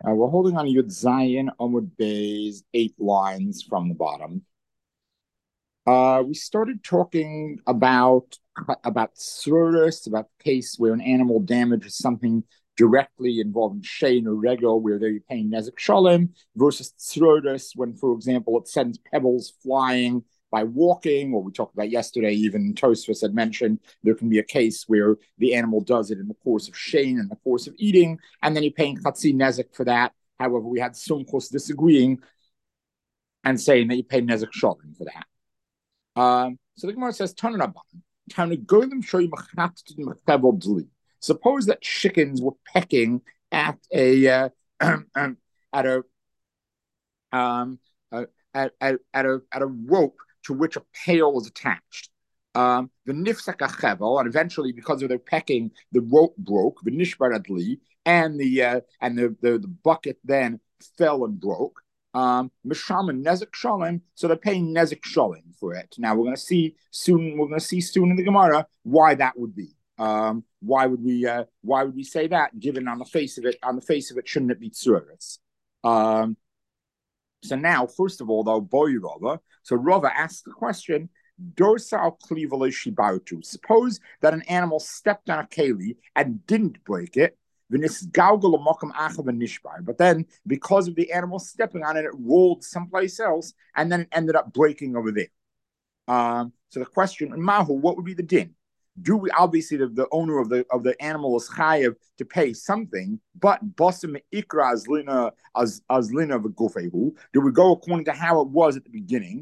We're holding on to Yud Zayin Amud Bey's 8 lines from the bottom. We started talking about Srotus, about the case where an animal damages something directly involving Shein or Regel, where they're paying Nezek Shalom, versus Srotus, when, for example, it sends pebbles flying by walking, or we talked about yesterday, even Tosfos had mentioned there can be a case where the animal does it in the course of Shein, in the course of eating, and then you're paying Chatzi Nezek for that. However, we had Sumchos disagreeing and saying that you pay Nezek Shalom for that. So the Gemara says, suppose that chickens were pecking at a at a at a rope to which a pail was attached. The nifsak achevel, and eventually, because of their pecking, the rope broke. The nishbaradli, and the bucket then fell and broke. Misham and Nezek Shalom, so they're paying Nezek Shalom for it. Now we're going to see soon. We're going to see soon in the Gemara why that would be. Why would we say that? Given on the face of it, shouldn't it be tzuras? So now, first of all, though, boy Rava. So Rava asks the question: Dorsal klivale shibautu. Suppose that an animal stepped on a keli and didn't break it. But then, because of the animal stepping on it, it rolled someplace else, and then it ended up breaking over there. So the question, Mahu, what would be the din? Do we obviously the owner of the animal is chayav to pay something, but bosim ikra azlina v'gufehu? Do we go according to how it was at the beginning?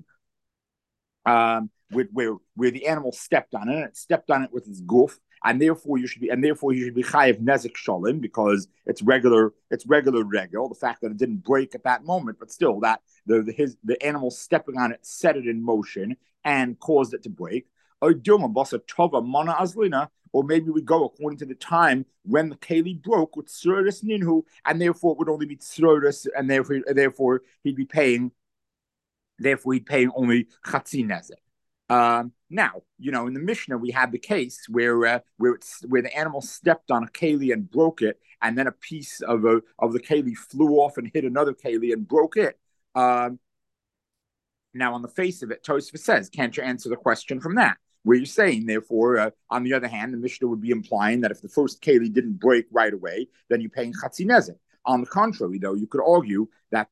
Where the animal stepped on it, and it stepped on it with its goof, and therefore you should be chayav nezek shalom because it's regular regel. The fact that it didn't break at that moment, but still that the animal stepping on it set it in motion and caused it to break. Or maybe we go according to the time when the keli broke with tzuris ninhu, and therefore it would only be tzuris, and therefore he'd be paying. Therefore, he'd pay only chatzi nezek. Now, in the Mishnah, we had the case where the animal stepped on a keli and broke it, and then a piece of the keli flew off and hit another keli and broke it. Now, on the face of it, Tosfos says, can't you answer the question from that? Where you're saying, therefore, on the other hand, the Mishnah would be implying that if the first keli didn't break right away, then you're paying chatzi nezek. On the contrary, though, you could argue that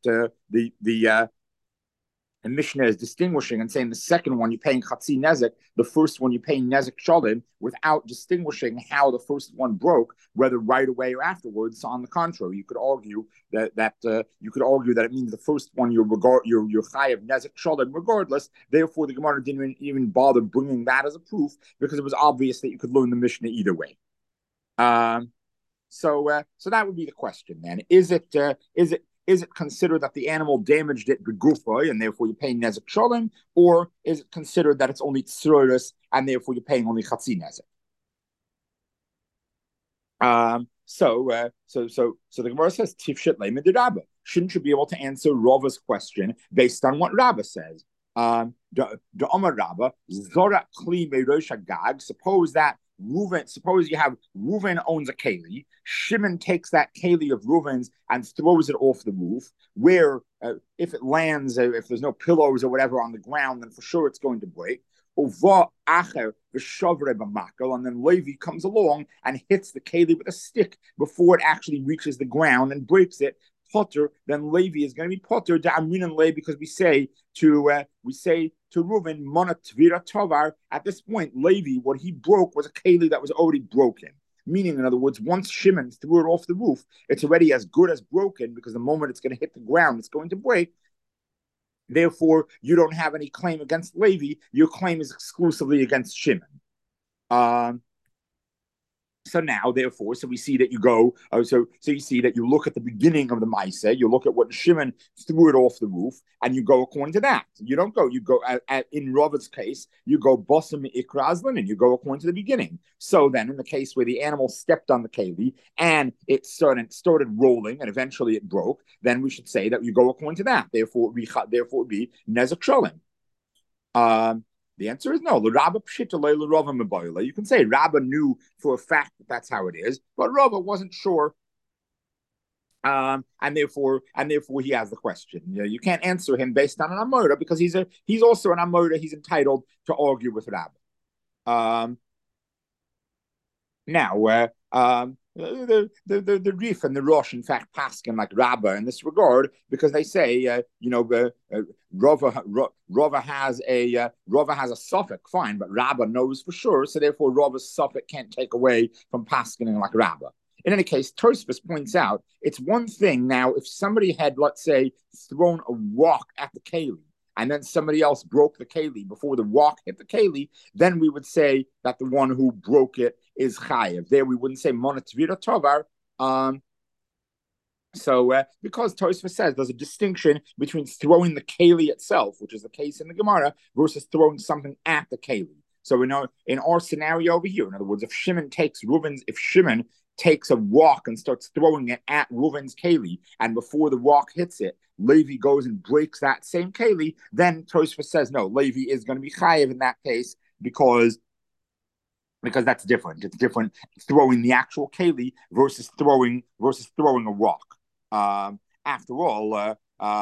and Mishnah is distinguishing and saying the second one you're paying chatzi nezek, the first one you're paying nezek shalom, without distinguishing how the first one broke, whether right away or afterwards. So on the contrary, you could argue that it means the first one you're chayav nezek shalom regardless. Therefore, the Gemara didn't even bother bringing that as a proof because it was obvious that you could learn the Mishnah either way. So that would be the question then. Is it considered that the animal damaged it begufa and therefore you're paying nezek shalom, or is it considered that it's only tzuris and therefore you're paying only chatzi nezek? So the Gemara says tifshet leimed Rabba. Shouldn't you be able to answer Rava's question based on what Rabba says? The Amar Rabba zora kli meirosh hagag. Suppose you have Reuven owns a keli. Shimon takes that keli of Reuven's and throws it off the roof. Where if it lands, if there's no pillows or whatever on the ground, then for sure it's going to break. And then Levi comes along and hits the keli with a stick before it actually reaches the ground and breaks it. Potter, then Levi is going to be Potter because we say to Reuven, Mona Tvira Tovar. At this point, Levi, what he broke was a keli that was already broken. Meaning, in other words, once Shimon threw it off the roof, it's already as good as broken because the moment it's going to hit the ground, it's going to break. Therefore, you don't have any claim against Levi. Your claim is exclusively against Shimon. So now, therefore, so we see that you go, so you see that you look at the beginning of the Maaseh, you look at what Shimon threw it off the roof, and you go according to that. You don't go, in Rava's case, you go bosim ikra azlin, and you go according to the beginning. So then, in the case where the animal stepped on the keli and it started rolling, and eventually it broke, then we should say that you go according to that. Therefore, it would be nezek shalom. The answer is no. You can say Rabba knew for a fact that that's how it is, but Rabba wasn't sure and therefore he has the question. You can't answer him based on an amora because he's also an amora. He's entitled to argue with Rabbi. Now, the Rif and the Rosh, in fact, paskin like Rabbah in this regard because they say, Rava has a suffix, fine, but Rabbah knows for sure, so therefore Rava's suffix can't take away from paskining like Rabbah. In any case, Tosfos points out it's one thing now if somebody had, let's say, thrown a rock at the keli and then somebody else broke the keli before the rock hit the keli, then we would say that the one who broke it is chayiv. There we wouldn't say monatvira tovar. Because Tosfos says there's a distinction between throwing the keli itself, which is the case in the Gemara, versus throwing something at the keli. So we know in our scenario over here, in other words, if Shimon takes a rock and starts throwing it at Reuven's keli, and before the rock hits it, Levi goes and breaks that same keli, then Tosfos says, no, Levi is going to be chayiv in that case because that's different. It's different throwing the actual keli versus throwing a rock. After all,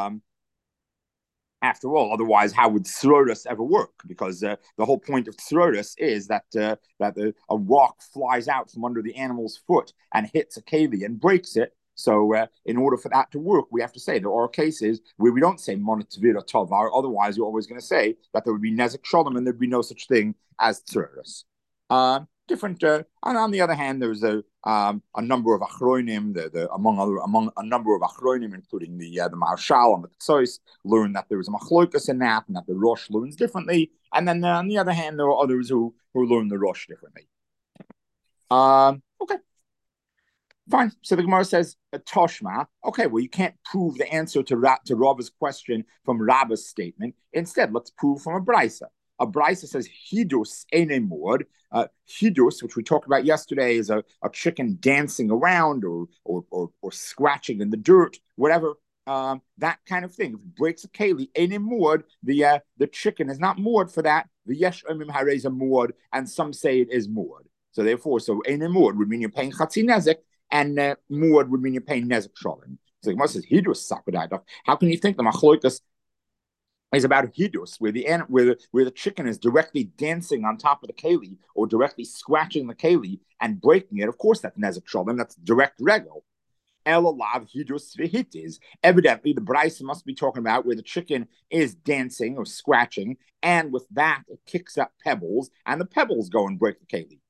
otherwise, how would Tzroros ever work? Because the whole point of Tzroros is that a rock flies out from under the animal's foot and hits a keli and breaks it. So in order for that to work, we have to say there are cases where we don't say monatvira tovar. Otherwise, you're always going to say that there would be nezek shalom and there'd be no such thing as Tzroros. And on the other hand, there's a number of achronim, among a number of achronim, including the Marshal and the Tzois, learn that there is a machlokas in that, and that the Rosh learns differently. And then on the other hand, there are others who learn the Rosh differently. Okay, fine. So the Gemara says Toshma. Okay, well you can't prove the answer to Rava's question from Rabba's statement. Instead, let's prove from a brisa. A brisa says hidus enemod. Hidus, which we talked about yesterday, is a chicken dancing around or scratching in the dirt, whatever, that kind of thing. If it breaks a keli, enemod, the chicken is not moored for that. The yesh omim harez a moored, and some say it is moored. So therefore, enemod would mean you're paying chatzi nezek, and moored would mean you're paying nezek shalom. So it says hidus sakudai. How can you think the machloikas is about hidus, where the chicken is directly dancing on top of the keli or directly scratching the keli and breaking it? Of course, that's nezek shalom. That's direct regel. Elalav hidus v'hitis. Evidently, the brisa must be talking about where the chicken is dancing or scratching, and with that it kicks up pebbles, and the pebbles go and break the keli.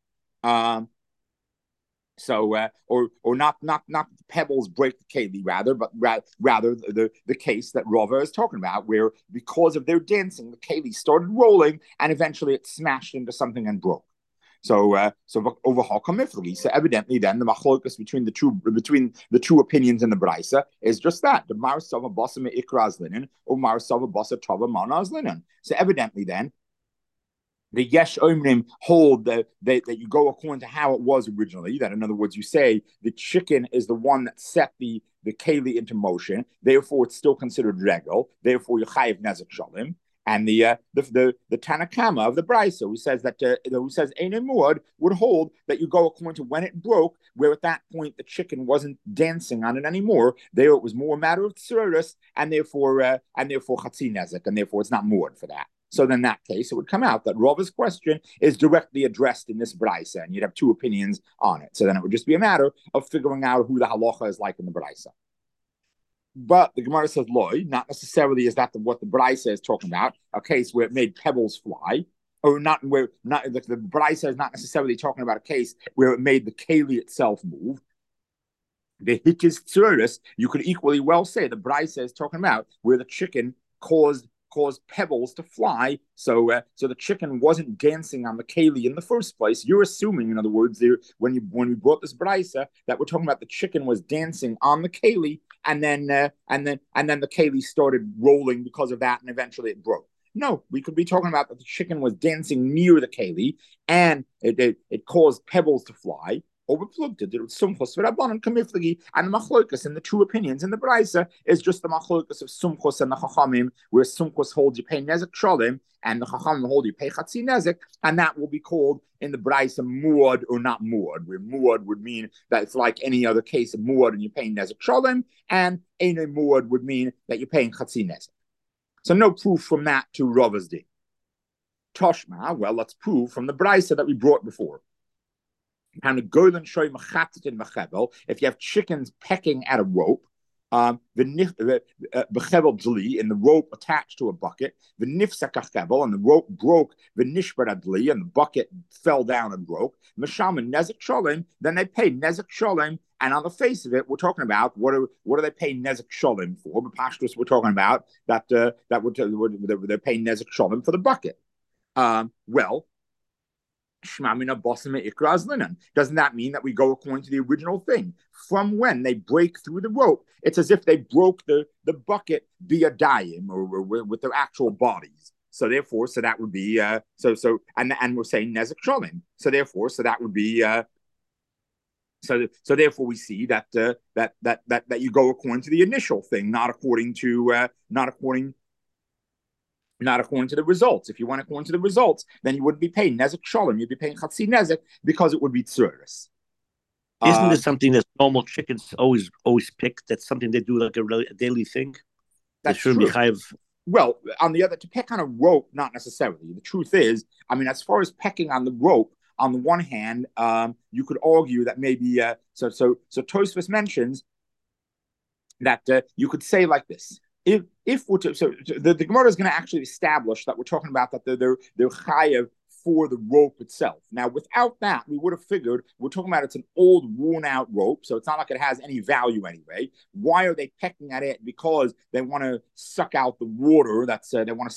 Or not the pebbles break the keli, but rather the case that Rava is talking about, where because of their dancing, the keli started rolling and eventually it smashed into something and broke. So over Hakamifli. So evidently, then the machlokas between the two opinions in the brisa is just that: the marsava basa meikraz linen or marsava basa tava manaz linen. So evidently, then the Yesh Omrim hold that you go according to how it was originally. That, in other words, you say the chicken is the one that set the keli into motion. Therefore, it's still considered regel. Therefore, you chayiv nezek shalom. And the Tanakama of the Brisa, who says Ein Muad, would hold that you go according to when it broke, where at that point the chicken wasn't dancing on it anymore. There, it was more a matter of tsuris, and therefore chatzi nezek, and therefore it's not muad for that. So then, in that case, it would come out that Rava's question is directly addressed in this brisa, and you'd have two opinions on it. So then it would just be a matter of figuring out who the halacha is like in the brisa. But the Gemara says, loy, not necessarily is that what the brisa is talking about, a case where it made pebbles fly, or not where the brisa is not necessarily talking about a case where it made the keli itself move. The hitis tzuris, you could equally well say the brisa is talking about where the chicken caused pebbles to fly, so the chicken wasn't dancing on the keli in the first place. You're assuming, in other words, when we brought this brisa, that we're talking about the chicken was dancing on the keli, and then the keli started rolling because of that, and eventually it broke. No, we could be talking about that the chicken was dancing near the keli, and it caused pebbles to fly. or we plugged it with sumchus v'rabbanon kamiflagi, and the machlokas and the two opinions in the brisa is just the machlokas of sumchus and the chachamim, where sumchus holds you pay nezek shalim, and the chachamim hold you pay chatzi nezek, and that will be called in the brisa muad or not muad, where muad would mean that it's like any other case of muad and you're paying nezek shalim, and ene muad would mean that you're paying chatzi nezek. So no proof from that to Rava's din. Toshma, well, let's prove from the brisa that we brought before. If you have chickens pecking at a rope, in the rope attached to a bucket, and the rope broke, and the bucket fell down and broke, then they pay nezek sholem. And on the face of it, we're talking about what do they pay nezek sholem for? But Pashtus, we're talking about that they're paying nezek sholem for the bucket. Well, doesn't that mean that we go according to the original thing? From when they break through the rope, it's as if they broke the bucket via dayim or with their actual bodies. So therefore, so that would be and we're saying nezek sholem. So therefore, so that would be so therefore we see that that you go according to the initial thing, not according to the results. If you went according to the results, then you wouldn't be paying nezek sholem. You'd be paying chatzi nezek because it would be tzuris. Isn't this something that normal chickens always pick? That's something they do like a daily thing. That shouldn't be chayiv. Well, on the other, to peck on a rope, not necessarily. The truth is, I mean, as far as pecking on the rope, on the one hand, you could argue that maybe so Tosfos mentions that you could say like this. If we're the Gemara is going to actually establish that we're talking about that they're chayav for the rope itself. Now, without that, we would have figured we're talking about it's an old, worn-out rope, so it's not like it has any value anyway. Why are they pecking at it? Because they want to suck out the water. That's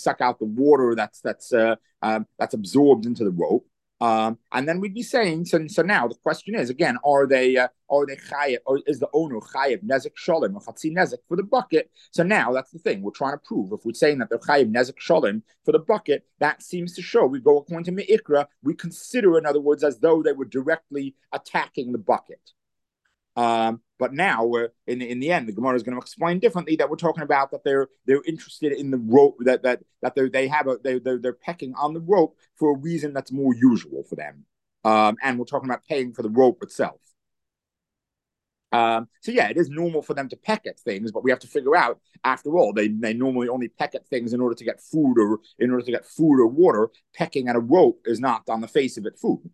absorbed into the rope. And then we'd be saying, so now the question is again, are they chayav, or is the owner chayav nezek sholem or chatzi nezek for the bucket? So now that's the thing we're trying to prove. If we're saying that they're chayav nezek sholem for the bucket, that seems to show we go according to Me'ikra. We consider, in other words, as though they were directly attacking the bucket. But now, in the end, the Gemara is going to explain differently that we're talking about that they're interested in the rope, that they're pecking on the rope for a reason that's more usual for them, and we're talking about paying for the rope itself. So yeah, it is normal for them to peck at things, but we have to figure out, after all, they normally only peck at things in order to get food or water. Pecking at a rope is not, on the face of it, food.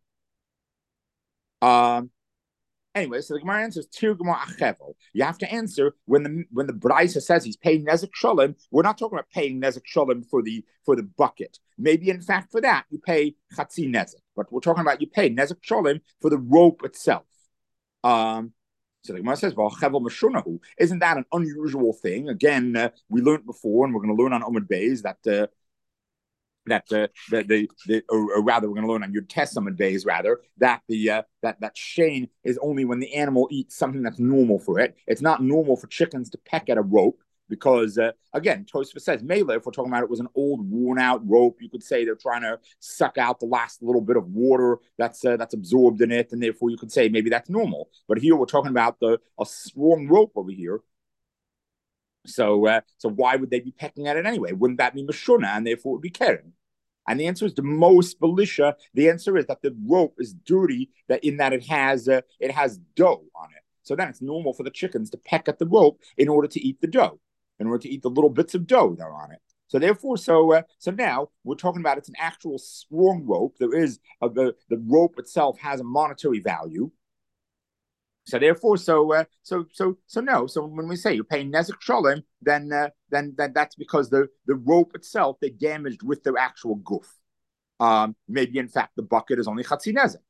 Anyway, so the Gemara answers Tirguma Achevel. You have to answer when the Brisa says he's paying nezek sholem. We're not talking about paying nezek sholem for the bucket. Maybe in fact for that you pay chatzi nezek, but we're talking about you pay nezek sholem for the rope itself. So the Gemara says, "Well, chevel mashunahu." Isn't that an unusual thing? Again, we learned before, and we're going to learn on Omid Beis that. Or rather, we're going to learn on your Testament days, rather, that that shane is only when the animal eats something that's normal for it. It's not normal for chickens to peck at a rope because, again, Tosfos says, Mela, if we're talking about it was an old, worn-out rope, you could say they're trying to suck out the last little bit of water that's absorbed in it, and therefore you could say maybe that's normal. But here we're talking about a strong rope over here. So why would they be pecking at it anyway? Wouldn't that be Mashuna, and therefore it would be Keren? And the answer is the most belisha. The answer is that the rope is dirty, that it has dough on it. So then it's normal for the chickens to peck at the rope in order to eat the dough, in order to eat the little bits of dough that are on it. So therefore, so now we're talking about it's an actual strong rope. There is the rope itself has a monetary value. So therefore, so no. So when we say you're paying nezek sholem, then that's because the rope itself they damaged with their actual goof. Maybe in fact the bucket is only chatzi nezek.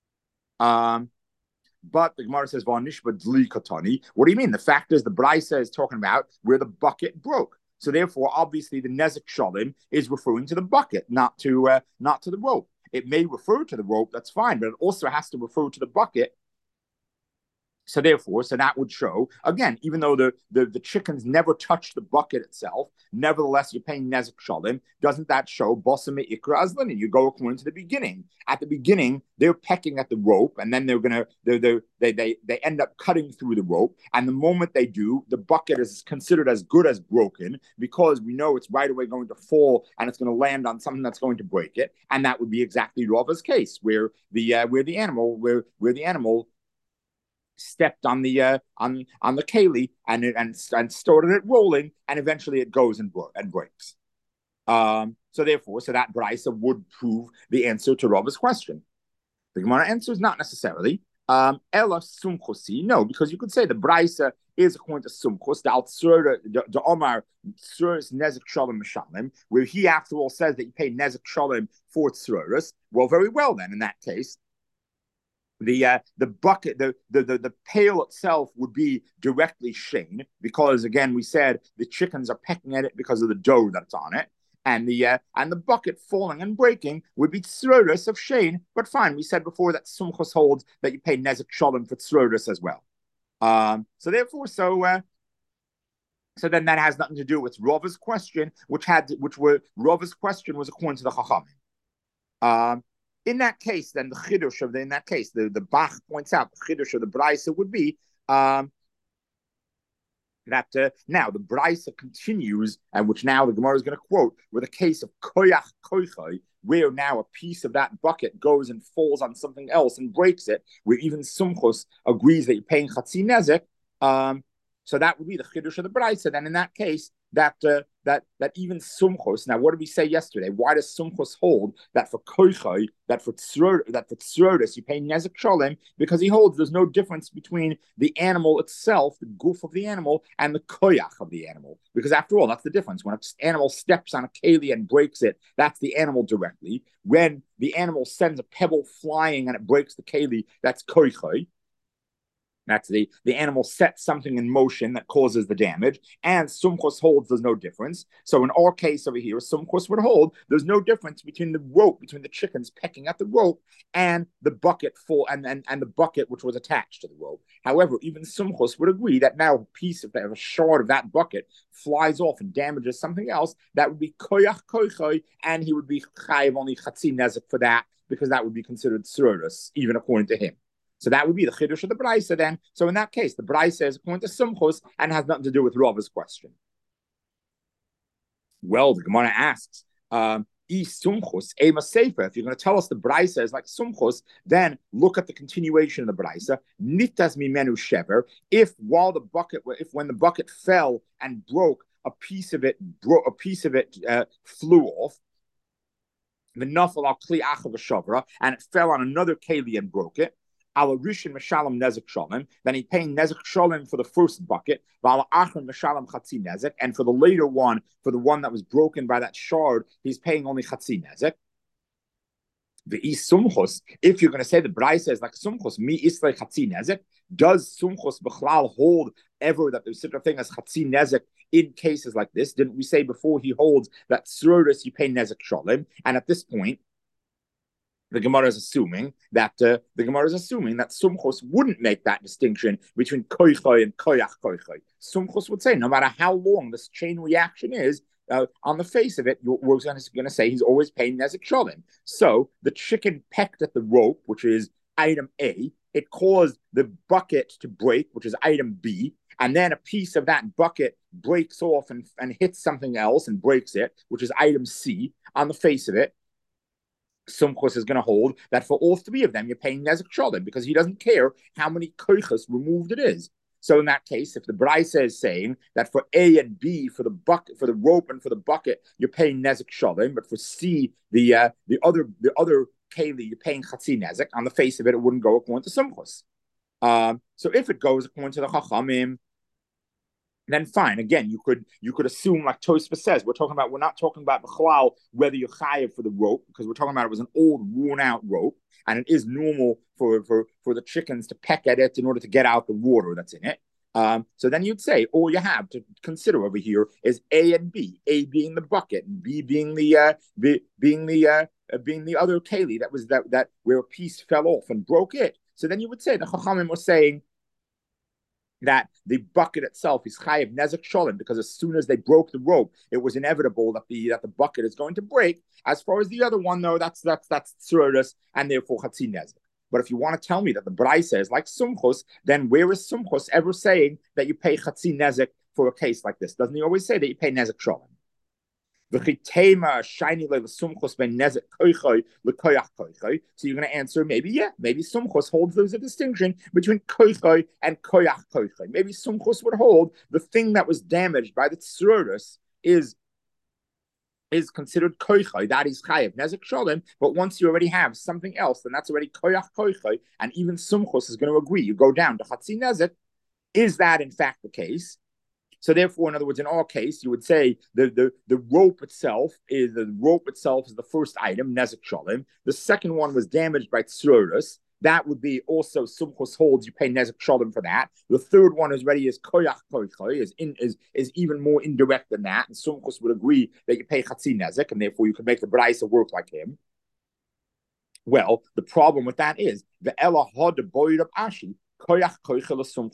But the Gemara says v'anishba dli katani. What do you mean? The fact is the Brisa is talking about where the bucket broke. So therefore, obviously the nezek sholem is referring to the bucket, not to the rope. It may refer to the rope, that's fine, but it also has to refer to the bucket. So therefore, so that would show again, even though the chickens never touch the bucket itself, nevertheless you're paying nezek shalim. Doesn't that show bosim ikra azlin? And you go according to the beginning. At the beginning, they're pecking at the rope, and then they end up cutting through the rope. And the moment they do, the bucket is considered as good as broken because we know it's right away going to fall and it's going to land on something that's going to break it. And that would be exactly Rava's case, where the animal stepped on the keli and started it rolling, and eventually it goes and breaks. So therefore, so that brisa would prove the answer to Rabba's question. The Gemara answers not necessarily. Ella sumchosi, no, because you could say the brisa is according to sumchos, the Omar tzuris nezek shalom mishalim, where he after all says that you pay nezek shalom for tzuris. Well, very well then. In that case, the bucket, the pail itself would be directly shane, because again we said the chickens are pecking at it because of the dough that's on it, and the bucket falling and breaking would be tzroris of shane. But fine, we said before that sumchos holds that you pay nezek shalom for tzroris as well. So therefore, so then that has nothing to do with Rava's question, Rava's question was according to the Chachamim. In that case, then the chiddush of the Bach points out the chiddush of the brisa would be that now the brisa continues, and which now the Gemara is going to quote, with a case of koyach koichai, where now a piece of that bucket goes and falls on something else and breaks it, where even Sumchos agrees that you're paying chatzi nezek. So that would be the chiddush of the brisa. Then in that case, that even sumchos. Now, what did we say yesterday? Why does sumchos hold that for koichai, that for tzrodis, you pay nezek shalem? Because he holds there's no difference between the animal itself, the goof of the animal, and the koyach of the animal. Because after all, that's the difference. When an animal steps on a keli and breaks it, that's the animal directly. When the animal sends a pebble flying and it breaks the keli, that's koichai. That's the animal sets something in motion that causes the damage, and Sumchos holds there's no difference. So in our case over here, Sumchos would hold there's no difference between the chickens pecking at the rope and the bucket and the bucket which was attached to the rope. However, even Sumchos would agree that now a piece of a shard of that bucket flies off and damages something else, that would be koyach koichai, and he would be chayiv only chatzi nezek for that, because that would be considered tzurus, even according to him. So that would be the chiddush of the brisa then. So in that case, the brisa is according to Sumchos and has nothing to do with Rava's question. Well, the Gemara asks, Sumchos, Ema Sefer. If you're going to tell us the brisa is like Sumchos, then look at the continuation of the brisa. Nitas mimenu shever. When the bucket fell and broke, a piece of it flew off. The nafal al kli achav shavra, and it fell on another keli and broke it. Ala Rishon Meshalem Nezek Shalem, then he's paying Nezek Shalem for the first bucket, Vala Achron Meshalem Chatzi Nezek, and for the later one, for the one that was broken by that shard, he's paying only Chatzi Nezek. The Sumchos, if you're going to say the brisa is like Sumchos, mi islay Chatzi Nezek, does Sumchos Bechlal hold ever that there's such a thing as Chatzi Nezek in cases like this? Didn't we say before he holds that Srodis you pay Nezek Shalem, and at this point, the Gemara is assuming that Sumchos wouldn't make that distinction between koichai and koyach koichai. Sumchos would say no matter how long this chain reaction is, on the face of it, we're going to say he's always paying nezek shalom. So the chicken pecked at the rope, which is item A. It caused the bucket to break, which is item B. And then a piece of that bucket breaks off and hits something else and breaks it, which is item C. On the face of it, Sumchos is going to hold that for all three of them, you're paying nezek shalom, because he doesn't care how many koichas removed it is. So in that case, if the brisa is saying that for A and B, for the bucket, for the rope and for the bucket, you're paying nezek shalom, but for C, the other keli, you're paying chatzi nezek. On the face of it, it wouldn't go according to Sumchos. So if it goes according to the Chachamim, then fine. Again, you could assume, like Tosfos says, we're not talking about Bechlal whether you're chayiv for the rope, because we're talking about it was an old, worn out rope, and it is normal for the chickens to peck at it in order to get out the water that's in it. So then you'd say all you have to consider over here is A and B. A being the bucket, and B being the other keli that where a piece fell off and broke it. So then you would say the Chachamim was saying that the bucket itself is chayiv nezek sholem, because as soon as they broke the rope, it was inevitable that the bucket is going to break. As far as the other one, though, that's tzuras, and therefore chatzi nezek. But if you want to tell me that the Braisa is like Sumchus, then where is Sumchus ever saying that you pay chatzi nezek for a case like this? Doesn't he always say that you pay nezek sholem? So you're going to answer maybe, yeah, maybe Sumchus holds there's a distinction between koichoi and koyach koichoi. Maybe Sumchus would hold the thing that was damaged by the tsurus is considered koichoi, that is chayev nezek sholem. But once you already have something else, then that's already koyach koichoi, and even Sumchus is going to agree. You go down to chatzi nezek. Is that in fact the case? So therefore, in other words, in our case, you would say the rope itself is the first item, nezek sholem. The second one was damaged by tsurus. That would be also Sumchus holds you pay nezek sholem for that. The third one is ready as koyach koichoy, is even more indirect than that, and Sumchus would agree that you pay chatzi nezek, and therefore you can make the Braisa work like him. Well, the problem with that is the ela had the boyd of Ashi. Later on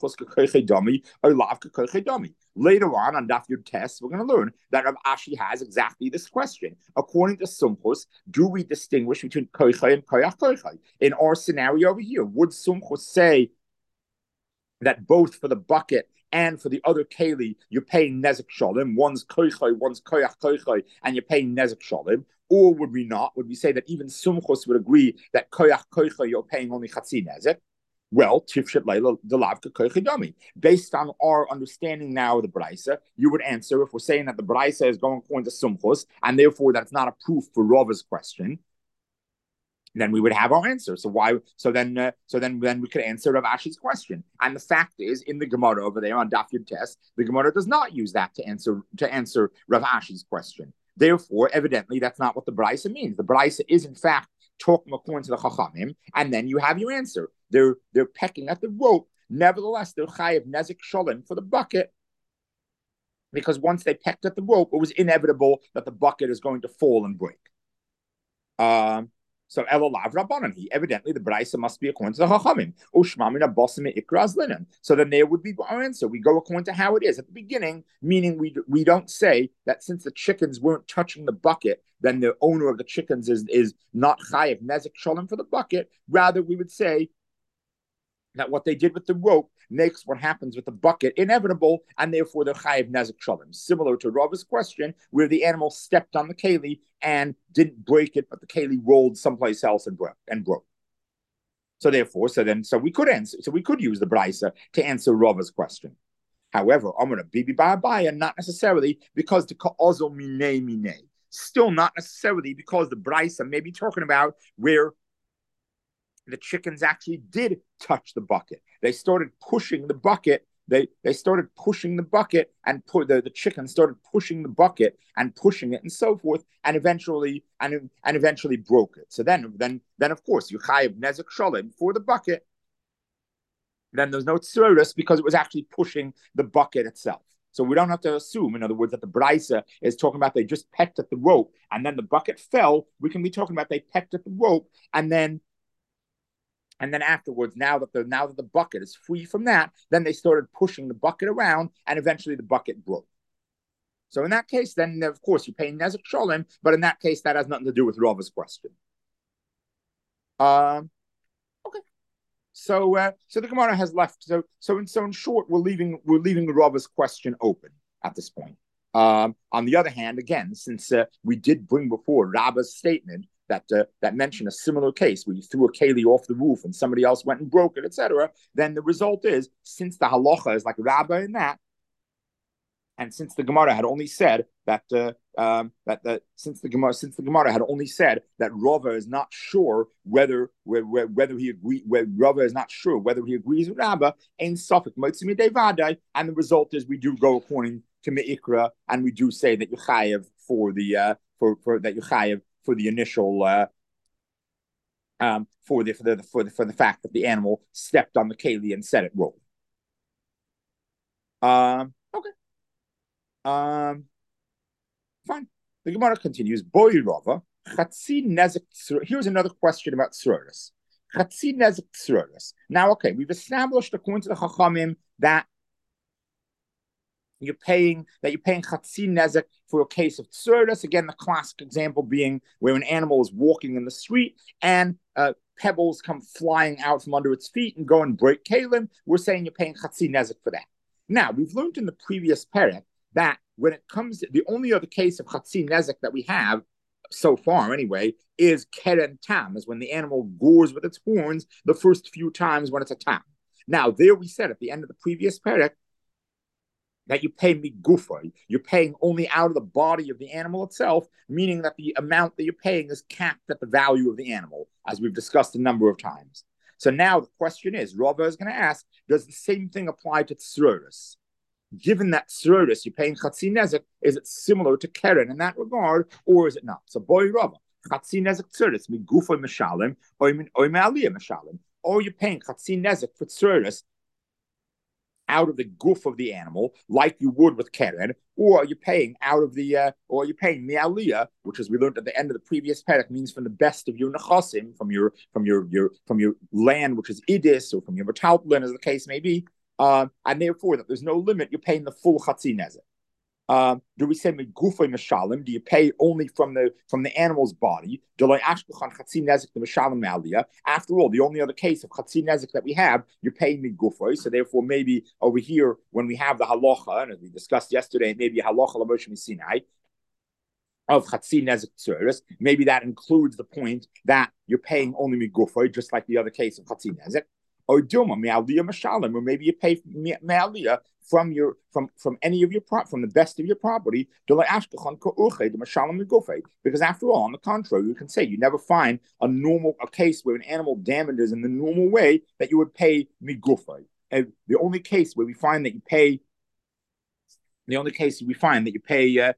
Daf Yud Tes, we're going to learn that Rav Ashi has exactly this question. According to Sumchus, do we distinguish between koichai and koyach koichai? In our scenario over here, would Sumchus say that both for the bucket and for the other keli, you're paying nezek sholem, one's koichai, one's koyach koichai, and you're paying nezek sholem? Or would we not? Would we say that even Sumchus would agree that koyach koichai, you're paying only chatzi nezek? Well, tifshet leila delavka koichidami. Based on our understanding now of the Braisa, you would answer, if we're saying that the Braisa is going according to Sumchus, and therefore that's not a proof for Rava's question, then we would have our answer. So why? So then we could answer Rav Ashi's question. And the fact is, in the Gemara over there on Daf Yud Tes, the Gemara does not use that to answer Rav Ashi's question. Therefore, evidently, that's not what the Braisa means. The Braisa is, in fact, talking according to the Chachamim, and then you have your answer. They're pecking at the rope. Nevertheless, they're chayiv nezek sholem for the bucket, because once they pecked at the rope, it was inevitable that the bucket is going to fall and break. So elolav rabbanan, evidently the Braisa must be according to the Chachamim. Ushmamin abosim ikras linen. So then there would be our answer. We go according to how it is at the beginning, meaning we don't say that since the chickens weren't touching the bucket, then the owner of the chickens is not chayiv nezek sholem for the bucket. Rather, we would say that what they did with the rope makes what happens with the bucket inevitable, and therefore they're chayiv nezek sholem. Similar to Rava's question, where the animal stepped on the keli and didn't break it, but the keli rolled someplace else and broke. So therefore, so we could use the Braisa to answer Rava's question. However, I'm going to bibi ba'abaya, not necessarily because the ka'ozol minei. Still not necessarily because the Braisa may be talking about where the chickens actually did touch the bucket. They started pushing the bucket. They started pushing the bucket, and the chicken started pushing the bucket and pushing it and so forth, and eventually broke it. So then of course you chayiv nezek sholem for the bucket. Then there's no tzuris because it was actually pushing the bucket itself. So we don't have to assume, in other words, that the Braisa is talking about they just pecked at the rope and then the bucket fell. We can be talking about they pecked at the rope and then afterwards, now that the bucket is free from that, then they started pushing the bucket around, and eventually the bucket broke. So in that case, then of course you pay nezek sholem, but in that case, that has nothing to do with Rava's question. Okay. So the Gemara has left. So in short, we're leaving Rava's question open at this point. On the other hand, again, since we did bring before Rabba's statement that mentioned a similar case where you threw a keli off the roof and somebody else went and broke it, etc., then the result is, since the halacha is like Rabbah in that, and since the Gemara had only said that since the Gemara had only said that Rava is not sure whether he agrees with Rabbah, ein safek motzi midei vadai, and the result is we do go according to Meikra, and we do say that you chayev for the for the initial for the fact that the animal stepped on the keli and set it roll. Okay. Fine. The Gemara continues. Boy Rava, chatzi nezek. Here's another question about tzuros. Chatzi nezek tzuros. Now, okay, we've established according to the Chachamim that you're paying chatzi nezek for a case of tsuris. Again, the classic example being where an animal is walking in the street and pebbles come flying out from under its feet and go and break kalim. We're saying you're paying chatzi nezek for that. Now, we've learned in the previous parak that when it comes to the only other case of chatzi nezek that we have so far anyway is keren tam, is when the animal gores with its horns the first few times when it's a tam. Now, there we said at the end of the previous parak that you pay migufa. You're paying only out of the body of the animal itself, meaning that the amount that you're paying is capped at the value of the animal, as we've discussed a number of times. So now the question is, Rava is going to ask, does the same thing apply to tsuris? Given that tsuris, you're paying chatzi nezek, is it similar to keren in that regard, or is it not? So boy Rava, chatzi nezek tsuris, migufa mishalim, or me'aliyah mishalim, or you're paying chatzi nezek for tsuris out of the goof of the animal, like you would with keren, or you're paying out of the, or you're paying mi'aliyah, which, as we learned at the end of the previous parak, means from the best of your nechasim, from your land, which is idis, or from your metaltlin, as the case may be, and therefore that there's no limit. You're paying the full chatzi nezek. Do we say megufay mishalim? Do you pay only from the animal's body? After all, the only other case of chatzi nezek that we have, you're paying megufay. So therefore, maybe over here when we have the halacha, and as we discussed yesterday, maybe halacha l'Moshe Sinai of chatzi nezek tsuris, maybe that includes the point that you're paying only megufay, just like the other case of chatzi nezek. Or duma me'aliyah mashalim, or maybe you pay me'aliyah from any of your from the best of your property. Because after all, on the contrary, you can say you never find a case where an animal damages in the normal way that you would pay migufay. And the only case where we find that you pay. The only case we find that you pay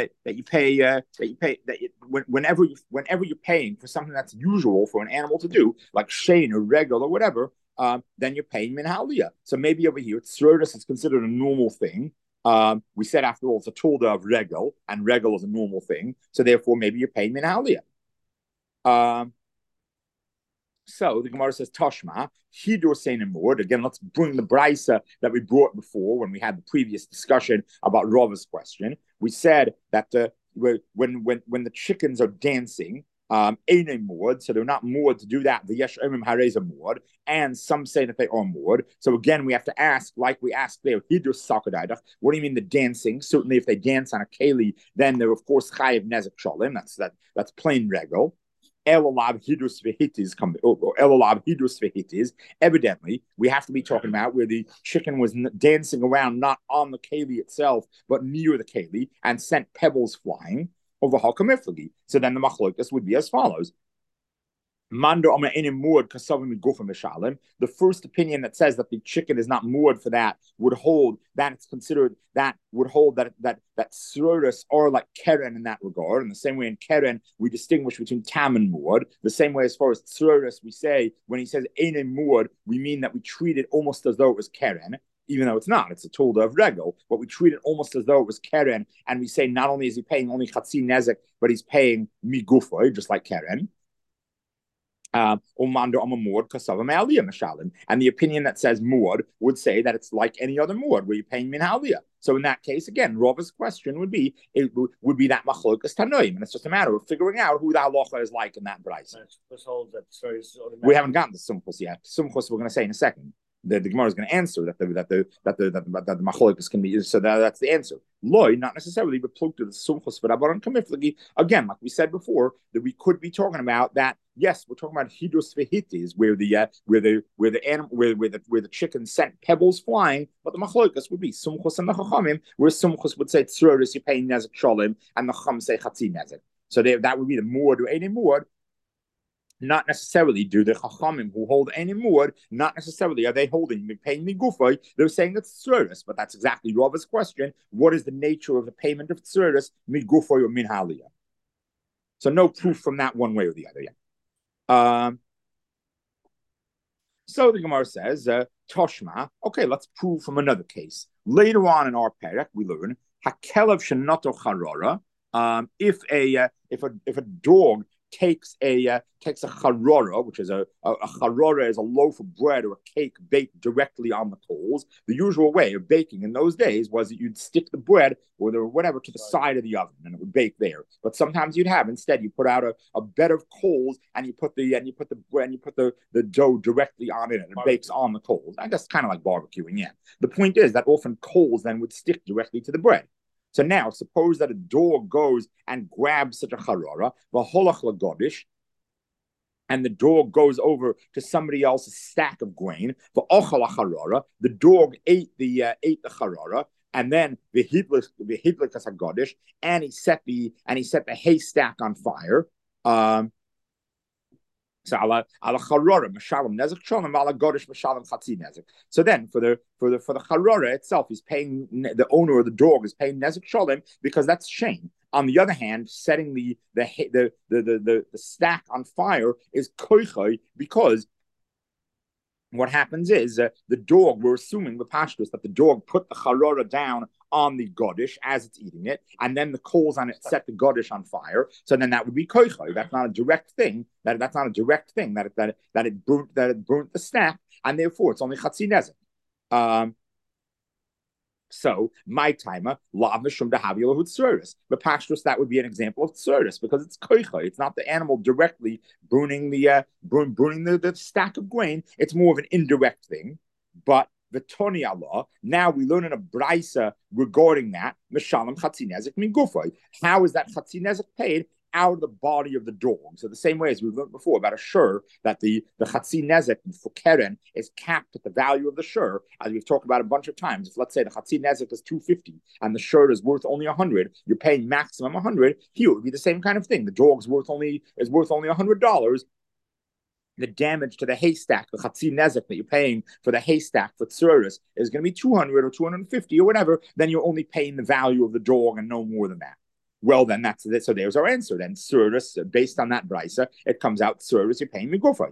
whenever you're paying for something that's usual for an animal to do, like shane or regal or whatever, then you're paying minhalia. So maybe over here, tsuris is considered a normal thing. We said after all, it's a tolda of regal, and regal is a normal thing. So therefore, maybe you're paying minhalia. So the Gemara says, Toshma, Hidur Seinamord. Again, let's bring the brisa that we brought before when we had the previous discussion about Rava's question. We said that when the chickens are dancing, Mord, so they're not moored to do that. The Yesh Emim Hareza moored, and some say that they are moored. So again, we have to ask, like we asked there, Hidur Sakadaidach, what do you mean the dancing? Certainly, if they dance on a keli, then they're of course Chayiv Nezek Shalim. That's plain regal. Evidently, we have to be talking about where the chicken was dancing around, not on the keli itself, but near the keli, and sent pebbles flying over Hakamiflagi. So then the machlokas would be as follows. The first opinion that says that the chicken is not moored for that would hold that it's considered that tsuris are like keren in that regard. In the same way in keren we distinguish between tam and moored. The same way as far as tsuris we say when he says eine moored, we mean that we treat it almost as though it was keren. Even though it's not, it's a tolda of regal, but we treat it almost as though it was keren, and we say not only is he paying only chatzi nezek, but he's paying migufoy, just like keren. And the opinion that says muad would say that it's like any other muad where you're paying min haliyah. So in that case, again, Rava's question would be that machlokas tanoim, and it's just a matter of figuring out who the halacha is like in that brayso. We haven't gotten to sumchus yet. Sumchus we're going to say in a second. The Gemara is going to answer that the machlokas can be used. So that's the answer. Loy, not necessarily, but plug to the sumchus for Rabbanan Kamiflagi. Again, like we said before, that we could be talking about that. Yes, we're talking about hidus vehitis, where the chicken sent pebbles flying, but the machlokas would be sumchus and the chachamim, where sumchus would say tzuris you pay nezek shalim, and the chacham say chatzi nezek. So that would be the muad or any muad. Not necessarily do the chachamim who hold any muad, not necessarily are they holding paying migufay. They're saying it's tzuris, but that's exactly Rava's question. What is the nature of the payment of tzuris, migufay or min haliyah? So no proof from that one way or the other yet. So the Gemara says, Toshma. Okay, let's prove from another case. Later on in our parak, we learn hakelav shenato charara. If a dog takes a charora, which is a charora is a loaf of bread or a cake baked directly on the coals. The usual way of baking in those days was that you'd stick the bread or the whatever to the side of the oven and it would bake there. But sometimes you'd have instead you put out a bed of coals and you put the bread and you put the dough directly on it and it bakes on the coals. I guess kind of like barbecuing, yeah. The point is that often coals then would stick directly to the bread. So now, suppose that a dog goes and grabs such a charara, v'holach lagodish, and the dog goes over to somebody else's stack of grain, v'ochal charara, the dog ate the charara, and then v'hidlikas hagodish, and he set the haystack on fire. So then for the charora itself, he's paying the owner of the dog is paying nezek shalom because that's shame. On the other hand, setting the stack on fire is koichai because what happens is the dog, we're assuming the pashtus that the dog put the charora down on the godish as it's eating it, and then the coals on it set the godish on fire. So then that would be koichai. That's not a direct thing. That's not a direct thing that it burnt the stack, and therefore it's only chatzi nezek. So my timer lav mishum dahavi lahut tsuris. But pashtus that would be an example of tsuris because it's koichai. It's not the animal directly burning the stack of grain. It's more of an indirect thing. But the Tony Allah, now we learn in a brisa regarding that. Mishalim chatzi nezek min gufay. How is that chatzi nezek paid? Out of the body of the dog. So the same way as we've learned before about a shur, that the chatzi nezek for keren is capped at the value of the shur, as we've talked about a bunch of times. If let's say the chatzi nezek is 250 and the shur is worth only 100, you're paying maximum 100. Here it would be the same kind of thing. The dog's is worth only $100. The damage to the haystack, the chatzi nezek that you're paying for the haystack for tsuris is going to be 200 or 250 or whatever. Then you're only paying the value of the dog and no more than that. Well, then that's it. So there's our answer. Then tsuris, based on that brisa, it comes out tsuris. You're paying migufay.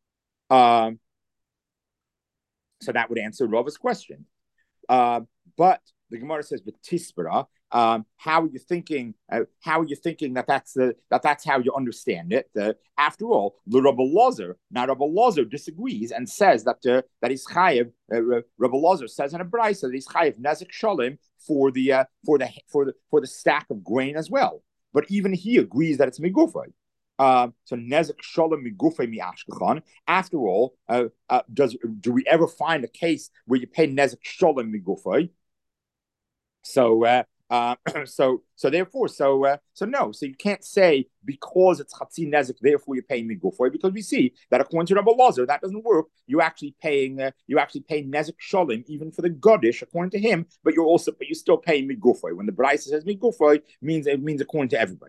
So that would answer Rava's question. But the Gemara says, "But tispera." How are you thinking? How are you thinking that's how you understand it? After all, the Rabbi Lozer disagrees and says that he's chayiv. Rabbi Lozer says in a brayso that he's chayiv nezek shalom for the stack of grain as well. But even he agrees that it's migufay. So nezek shalom migufay mi'ashkechan. After all, do we ever find a case where you pay nezek shalom migufay? So therefore, no. So you can't say because it's chatzi nezek, therefore you're paying migufay, because we see that according to Rabbi Lozer, that doesn't work. You're actually paying nezek shalom even for the godish according to him, but you're still paying migufay. When the brayso says migufay, it means according to everybody.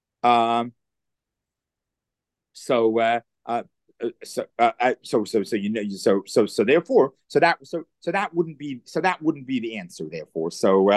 So that wouldn't be the answer. Therefore,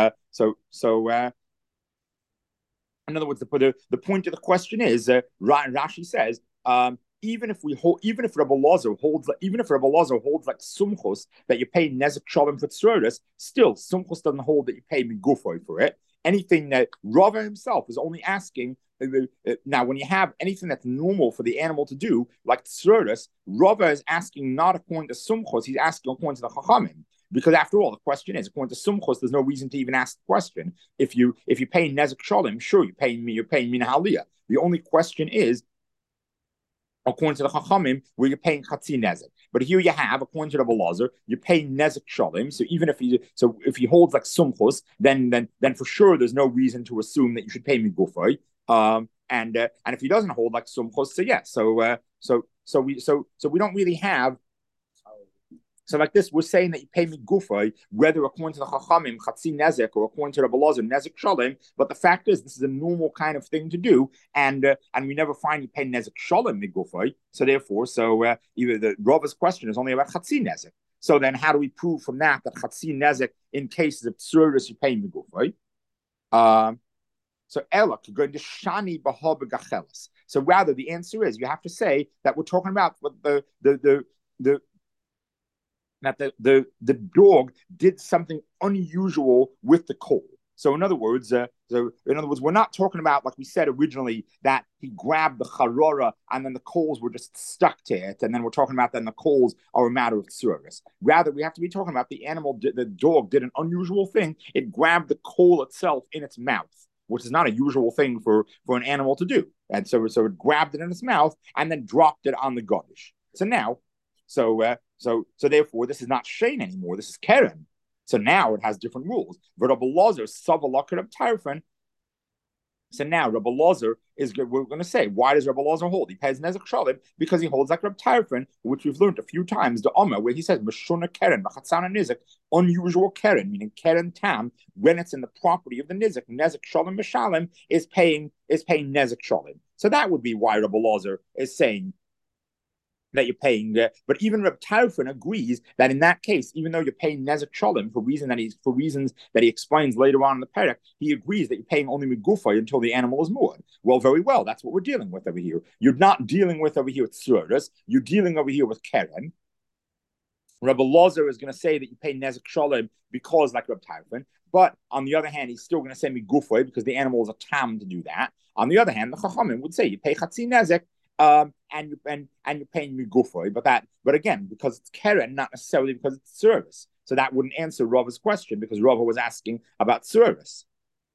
in other words, the point of the question is, Rashi says, even if Rabbi Lozer holds like sumchos that you pay nezek shalom for tzuris, still sumchos doesn't hold that you pay migufay for it. Anything that Rava himself is only asking. Now, when you have anything that's normal for the animal to do, like tsuris, Rava is asking not according to sumchos, he's asking according to the chachamim. Because after all, the question is, according to sumchos, there's no reason to even ask the question. If you pay nezek shalom, sure, you're paying mina haliyah. The only question is, according to the chachamim, where you're paying chatzi nezek. But here you have, according to Rabbi Lozer, you're paying nezek shalom. So even if he holds like sumchos, then for sure there's no reason to assume that you should pay migufay. And if he doesn't hold like sumchos, so yeah, so we don't really have. So like this, we're saying that you pay migufay, whether according to the chachamim chatzi nezek or according to Rabbi Lozer nezek shalom. But the fact is, this is a normal kind of thing to do, and we never find you pay nezek shalom migufay. So therefore, either the Rava's question is only about chatzi nezek. So then, how do we prove from that chatzi nezek in cases of tsuris you pay migufay? So going to shani baha. So rather, the answer is you have to say that we're talking about what the dog did something unusual with the coal. So in other words, we're not talking about, like we said originally, that he grabbed the charora and then the coals were just stuck to it, and then we're talking about then the coals are a matter of service. Rather, we have to be talking about the animal, the dog did an unusual thing. It grabbed the coal itself in its mouth, which is not a usual thing for an animal to do. And so it grabbed it in its mouth and then dropped it on the godish. So now, so therefore, this is not Shane anymore. This is Keren. So now it has different rules. Rabbi Lazar, Savalakar of Tarfin. So now Rabbi Lazar is, we're going to say, why does Rabbi Lazar hold? He pays Nezek Shalim because he holds like Rabbi Tarfin, which we've learned a few times, the Omer, where he says, Meshuna Keren, Bachatzana Nizek, unusual Keren, meaning Keren Tam, when it's in the property of the Nizek, Nezek Shalim Meshalim is paying Nezek Shalim. So that would be why Rabbi Lazar is saying that you're paying, but even Reb Tarfon agrees that in that case, even though you're paying Nezek Sholem for reasons that he explains later on in the parak, he agrees that you're paying only Migufa until the animal is moored. Well, very well, that's what we're dealing with over here. You're not dealing with over here with Suras, you're dealing over here with Keren. Rabbi Lazar is going to say that you pay Nezek Sholem because like Reb Tarfon, but on the other hand, he's still going to say Migufa because the animal is a tam to do that. On the other hand, the Chachamim would say you pay Chatzi Nezek, and you're paying migufoy, but again, because it's keren, not necessarily because it's service. So that wouldn't answer Rava's question because Rava was asking about service.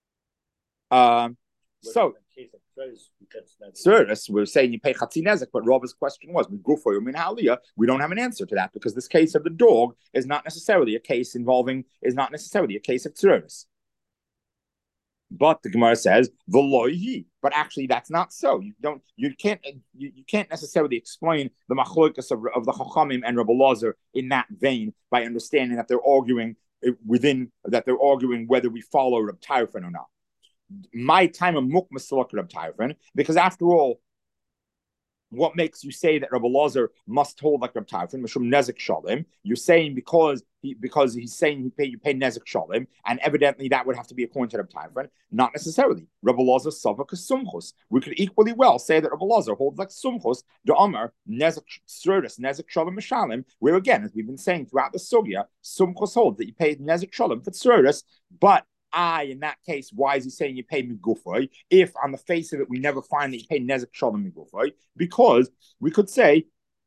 So service, we're saying you pay chatzi nezek, but Rava's question was migufoy or min haliyah. We don't have an answer to that because this case of the dog is not necessarily a case of service. But the Gemara says v'loihi, but actually that's not so. You can't necessarily explain the machlokas of the Chachamim and Rabbi Lazar in that vein by understanding that they're arguing whether we follow Reb Tarfon or not. My time of mukmas Reb Tarfon, because after all, what makes you say that Rabbi Lazar must hold like Reb Tarfon? Mishum nezek shalim. You're saying because he's saying you pay nezek shalim, and evidently that would have to be according to Reb Tarfon. Not necessarily. Rabbi Lazar savak sumchus. We could equally well say that Rabbi Lazar holds like sumchus the Amar nezek surdus nezek shalim mishalim. Where again, as we've been saying throughout the sugya, sumchus holds that you pay nezek shalim for surdus, but in that case, why is he saying you pay migufoy? If on the face of it, we never find that you pay nezek shalom migufoy, because we could say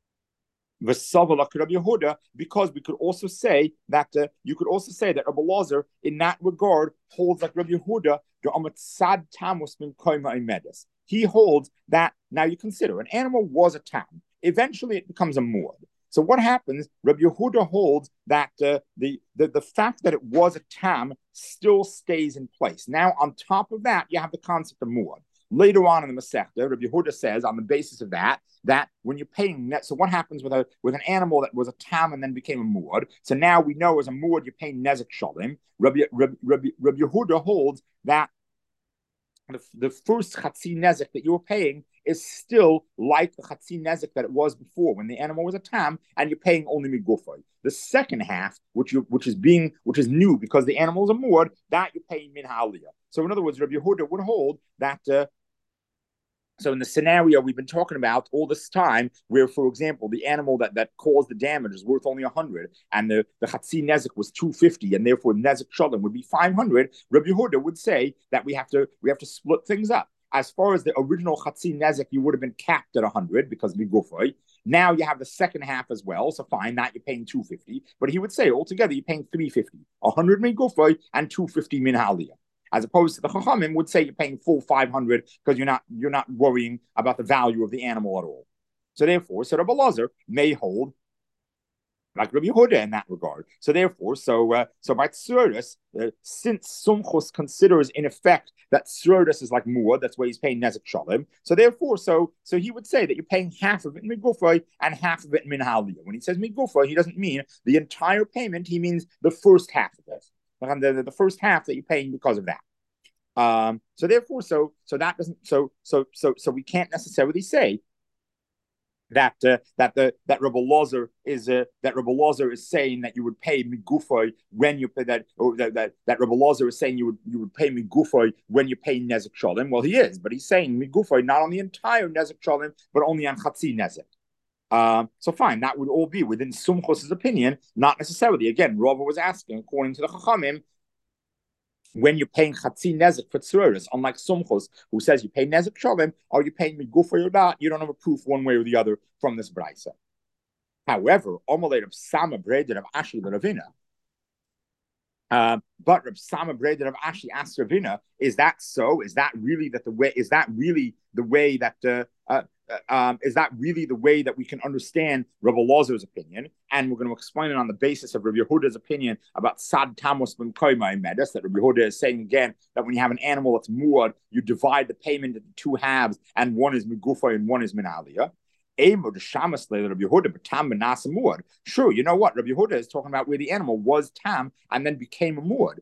Yehuda, because we could also say that Rabbi Lazar in that regard holds like Rabbi Yehuda the amatzad tamus min koima imedes. He holds that now you consider an animal was a tam, eventually it becomes a muad. So what happens? Rabbi Yehuda holds that the fact that it was a tam still stays in place. Now, on top of that, you have the concept of muad. Later on in the Masechta, Rabbi Yehuda says, on the basis of that when you're paying net, so what happens with an animal that was a tam and then became a muad? So now we know as a muad you're paying nezek shalim. Rabbi Yehuda holds that the first chatzi nezek that you were paying is still like the chatzi nezek that it was before when the animal was a tam, and you're paying only migufoy. The second half, which is new because the animal is a muad, that you're paying min haliyah. So in other words, Rabbi Yehuda would hold that. So in the scenario we've been talking about all this time, where, for example, the animal that caused the damage is worth only 100, and the chatzi nezek was 250, and therefore nezek shalom would be 500, Rabbi Yehuda would say that we have to split things up. As far as the original chatzi nezek, you would have been capped at 100 because migufoy. Now you have the second half as well, so fine, that you're paying 250. But he would say altogether you're paying 350, 100 migufoy and 250 min haliyah. As opposed to the Chachamim would say you're paying full 500 because you're not worrying about the value of the animal at all. So therefore, Rabbi Lazar may hold like Rabbi Yehuda in that regard. So therefore, by Tsuris, since Sumchus considers in effect that Tsuris is like Muad, that's why he's paying Nezek Shalom. So therefore, so he would say that you're paying half of it in Migufay and half of it in Min Haliyah. When he says Migufay, he doesn't mean the entire payment, he means the first half of it. The first half that you're paying because of that. So therefore, so that doesn't so we can't necessarily say that Rabbi Lazar is saying that you would pay migufoy when you pay that Rabbi Lazar is saying you would pay migufoy when you pay nezek shalom. Well, he is, but he's saying migufoy not on the entire nezek shalom, but only on chatzi nezek. So fine, that would all be within Sumchos's opinion, not necessarily. Again, Rava was asking, according to the Chachamim, when you're paying Chatzi Nezek for Tzuris, unlike Sumchos, who says you pay Nezek Shalom, are you paying Migufa or not? You don't have a proof one way or the other from this Braisa. However, Omalei Reb Sama Bredin of Ashi Ravina. But Reb Sama Bredin of Ashi asked Ravina, is that so? Is that really that the way? Is that really the way that? Is that really the way that we can understand Rabbi Lazar's opinion? And we're going to explain it on the basis of Rabbi Yehuda's opinion about Sad Tamos ben Koima Medes. That Rabbi Yehuda is saying again that when you have an animal that's muad, you divide the payment into two halves, and one is migufa and one is minaliyah. Sure, you know what? Rabbi Yehuda is talking about where the animal was tam and then became a muad.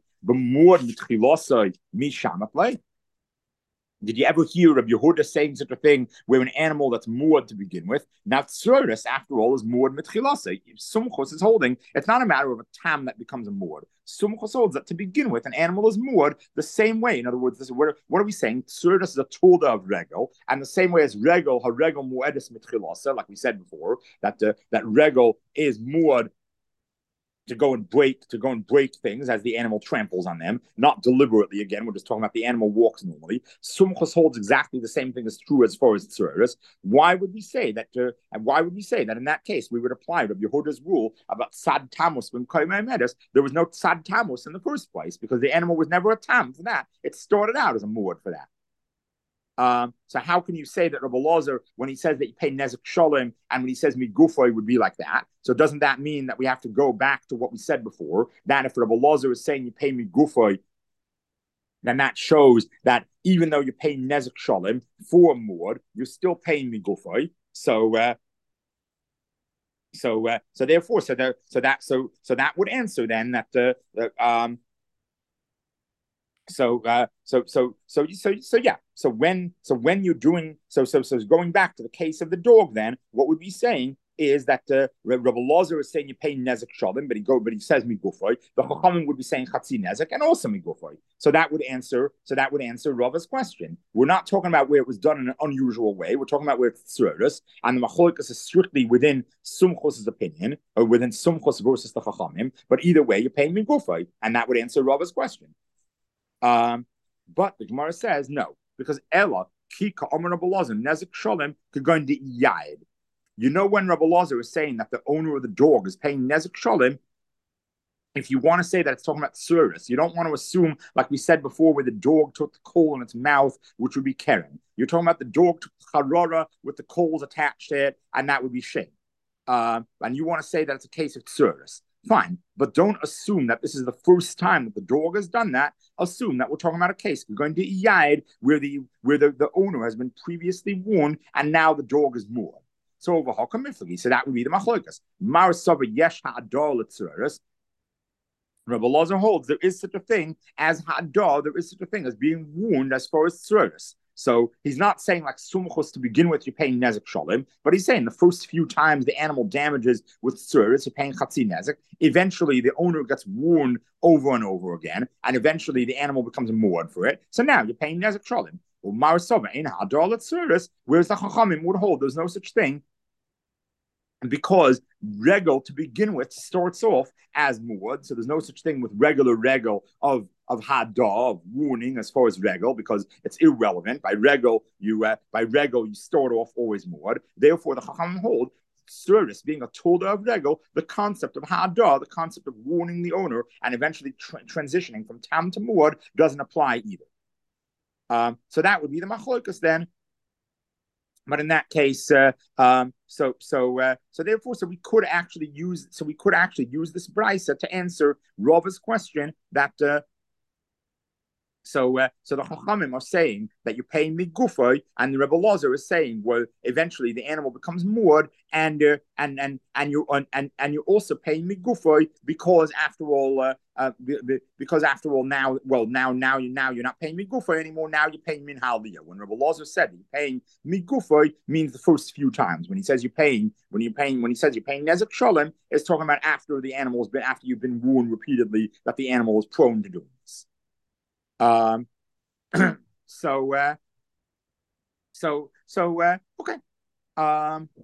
Did you ever hear Rabbi Yehuda saying such a thing where an animal that's muad to begin with? Now, tzuris, after all, is muad mitchilasa. Sumchos is holding, it's not a matter of a tam that becomes a muad. Sumchos holds that to begin with, an animal is muad the same way. In other words, this is what are we saying? Tzuris is a tulda of regel, and the same way as regel, haregel muadis mitchilasa, like we said before, that regel is muad to go and break things as the animal tramples on them, not deliberately. Again, we're just talking about the animal walks normally. Sumchos holds exactly the same thing as true as far as tzuris. Why would we say that? And why would we say that in that case we would apply Rabbi Yehuda's rule about sad tamus when koimei medus? There was no sad tamus in the first place because the animal was never a tam for that. It started out as a muad for that. So how can you say that Rabbi Lazar, when he says that you pay Nezek Shalom, and when he says Migufoy would be like that? So doesn't that mean that we have to go back to what we said before? That if Rabbi Lazar is saying you pay Migufoy, then that shows that even though you pay Nezek Shalom for Muad, you're still paying Migufoy. So therefore, that would answer then that yeah. So when you're doing going back to the case of the dog, then what we'd be saying is that Rabbi Lazar is saying you pay nezek shalom, but he says migufoy. The Chachamim would be saying chatzi nezek and also migufoy. So that would answer Rava's question. We're not talking about where it was done in an unusual way. We're talking about where it's tzuris, and the machlokas is strictly within Sumchos's opinion or within Sumchos versus the Chachamim. But either way, you're paying migufoy, and that would answer Rava's question. But the Gemara says no, because Ella Kika Omer Rabbi Lazar Nezek Shalom could go into Yad. You know when Rabbi Lazar is saying that the owner of the dog is paying Nezek Shalom, if you want to say that it's talking about tzuris, you don't want to assume, like we said before, where the dog took the coal in its mouth, which would be keren. You're talking about the dog took the charora with the coals attached to it, and that would be shame. And you want to say that it's a case of tzuris. Fine, but don't assume that this is the first time that the dog has done that. Assume that we're talking about a case. We're going to Yad where the owner has been previously warned and now the dog is more. So over Hakamiflagi, so that would be the machlokas. Mar Sava Yesh Ha'adar L'Tzuris. Rabbi Lazar holds there is such a thing as Ha'adar, there is such a thing as being warned as far as Tzuris. So he's not saying like sumchos to begin with, you're paying nezek shalom, but he's saying the first few times the animal damages with tzuris, you're paying chatzi nezek. Eventually, the owner gets warned over and over again, and eventually the animal becomes a muad for it. So now you're paying nezek shalom. Well, marisova in hadar tzuris, whereas the chachamim would hold there's no such thing. Because regel to begin with starts off as muad, so there's no such thing with regular regel of hadar, of warning as far as regel, because it's irrelevant. By regel you start off always muad. Therefore, the chacham hold service being a tolda of regel, the concept of hadar, the concept of warning the owner, and eventually transitioning from tam to muad doesn't apply either. So that would be the machlokas then. But in that case, so we could actually use this brisa to answer Rava's question that so the Chachamim are saying that you're paying migufay, and the Rebbe Lazar is saying, well, eventually the animal becomes muad, and you're also paying migufay because after all now you're not paying migufay anymore. Now you're paying min haliyah. When Rebbe Lazar said you're paying migufay means the first few times. When he says you're paying nezek shalom, it's talking about after you've been warned repeatedly that the animal is prone to doing this. Okay.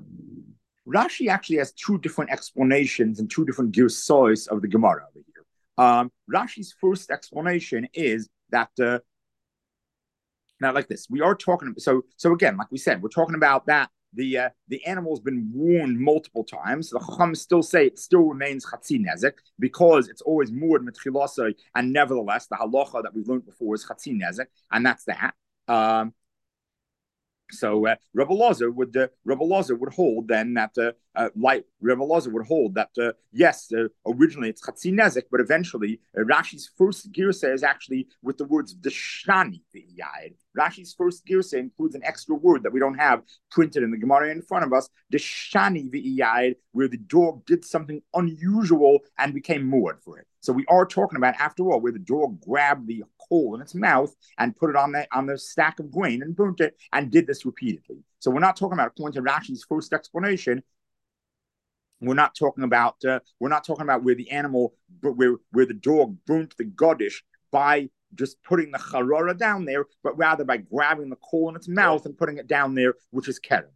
Rashi actually has two different explanations and two different girsos of the Gemara over here. Rashi's first explanation is that now, like this, we are talking. So again, like we said, we're talking about that the animal's been worn multiple times. The Chacham still say it still remains Chatzi Nezek because it's always moored mitchilasai, and nevertheless, the halacha that we've learned before is Chatzi Nezek, and that's that. So Rebbe Lazar would hold then that like Rebbe Lazar would hold that yes, originally it's Chatzi Nezek, but eventually Rashi's first girsa is actually with the words Deshani v'iyayid. Rashi's first girsa includes an extra word that we don't have printed in the Gemara in front of us, Deshani v'iyayid, where the dog did something unusual and became moored for it. So we are talking about, after all, where the dog grabbed the coal in its mouth and put it on the stack of grain and burnt it, and did this repeatedly. So we're not talking about, according to Rashi's first explanation, we're not talking about where the animal, where the dog burnt the godish by just putting the charara down there, but rather by grabbing the coal in its mouth and putting it down there, which is keren.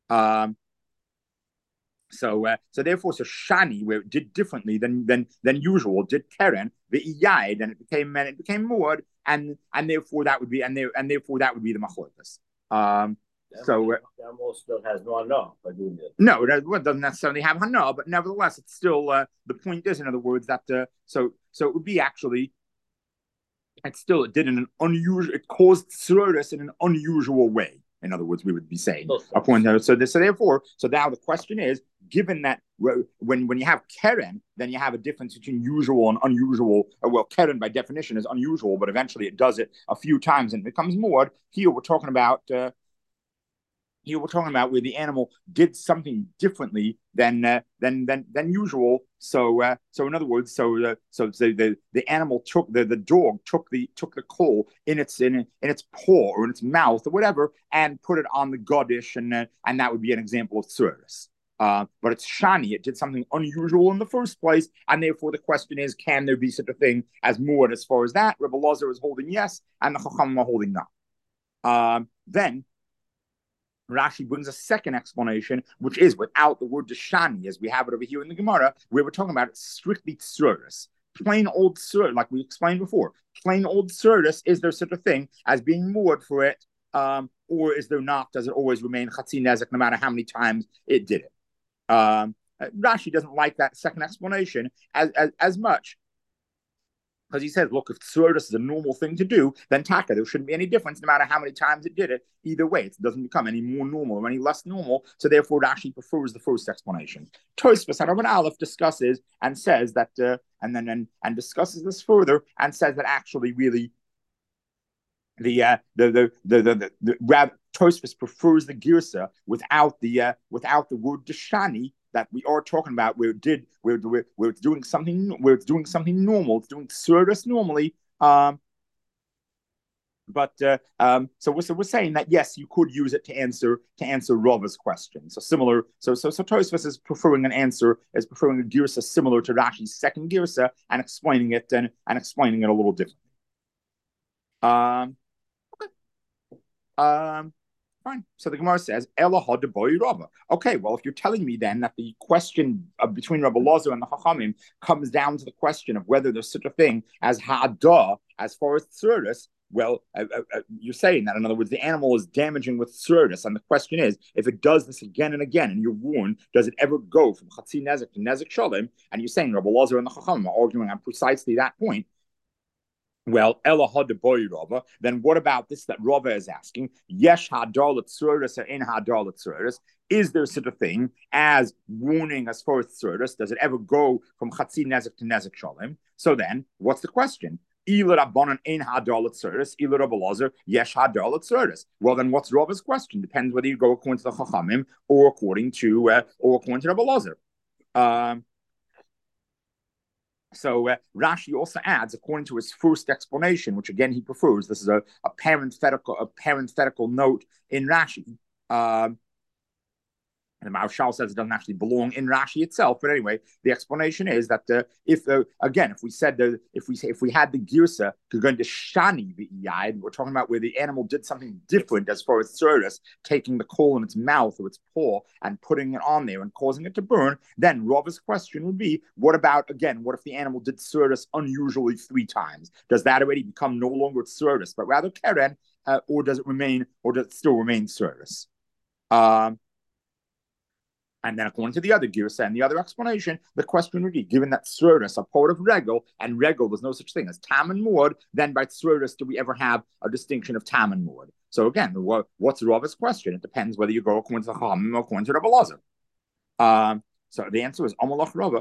So therefore, so shani, where it did differently than usual, did keren the iyayid, and it became moored, and therefore that would be therefore that would be the machlokes. So that almost still has no hana by doing it. No, it doesn't necessarily have hana, but nevertheless, it's still the point is, in other words, that so it would be actually. It did in an unusual. It caused tzroros in an unusual way. In other words, we would be saying, according to so now the question is, given that when you have keren, then you have a difference between usual and unusual. Well, keren by definition is unusual, but eventually it does it a few times and it becomes moored. Here we're talking about where the animal did something differently than usual. So in other words, the animal the dog took the coal in its paw or in its mouth or whatever and put it on the godish, and that would be an example of tzurus. But it's shani. It did something unusual in the first place, and therefore the question is, can there be such a thing as muad? As far as that, Rebbe Lazar is holding yes, and the Chacham are holding no. Then Rashi brings a second explanation, which is without the word deshani, as we have it over here in the Gemara, where we're talking about strictly tzurus. Plain old tzurus, like we explained before. Plain old tzurus, is there such a thing as being moored for it, or is there not? Does it always remain chatzi nezek no matter how many times it did it? Rashi doesn't like that second explanation as much, because he says, look, if tzurus is a normal thing to do, then taka, there shouldn't be any difference no matter how many times it did it. Either way, it doesn't become any more normal or any less normal. So therefore, Rashi prefers the first explanation. Tosfos Harav Aleph discusses and says that, and discusses this further and says that actually, really, the Tosfos prefers the girsa without the word deshani, that we are talking about, where it's doing something normal, it's doing tzurus normally. So we're saying that yes, you could use it to answer Rava's question. So similar. So Tosfos is preferring a girsa similar to Rashi's second girsa and explaining it a little differently. Fine. So the Gemara says, Ela boy Rava. Okay, well, if you're telling me then that the question between Rebbe Lazar and the Chachamim comes down to the question of whether there's such a thing as ha'adah as far as tzurus, well, you're saying that, in other words, the animal is damaging with tzurus, and the question is, if it does this again and again, and you're warned, does it ever go from chatzi nezek to nezek shalom? And you're saying Rebbe Lazar and the Chachamim are arguing on precisely that point. Well, Rava. Then what about this that Rava is asking? Yesh hadar l'tzuris or in hadar l'tzuris? Is there such a thing as warning as far as tzuris? Does it ever go from chatzi nezek to nezek shalom? So then, what's the question? Ila rabbanon in hadar l'tzuris, ila Rebbe Lazar yesh hadar l'tzuris. Well, then what's Rava's question? Depends whether you go according to the Chachamim or according to Rebbe Lazar. So Rashi also adds, according to his first explanation, which again he prefers. This is a parenthetical note in Rashi. And the Maharshal says it doesn't actually belong in Rashi itself, but anyway, the explanation is that if we said if we had the girsa going to shani v'iyad, we're talking about where the animal did something different as far as service, taking the coal in its mouth or its paw and putting it on there and causing it to burn. Then Rava's question would be, what if the animal did service unusually 3 times? Does that already become no longer service, but rather keren, or does it still remain service? And then according to the other girsa and the other explanation, the question would be, given that Tzrodas are part of Regel, and Regel, there's no such thing as Tam and Mord, then by Tzrodas do we ever have a distinction of Tam and Mord? So again, what's Rava's question? It depends whether you go according to the Chachamim or according to Rabbi Elazar. So the answer is Amalach Rava.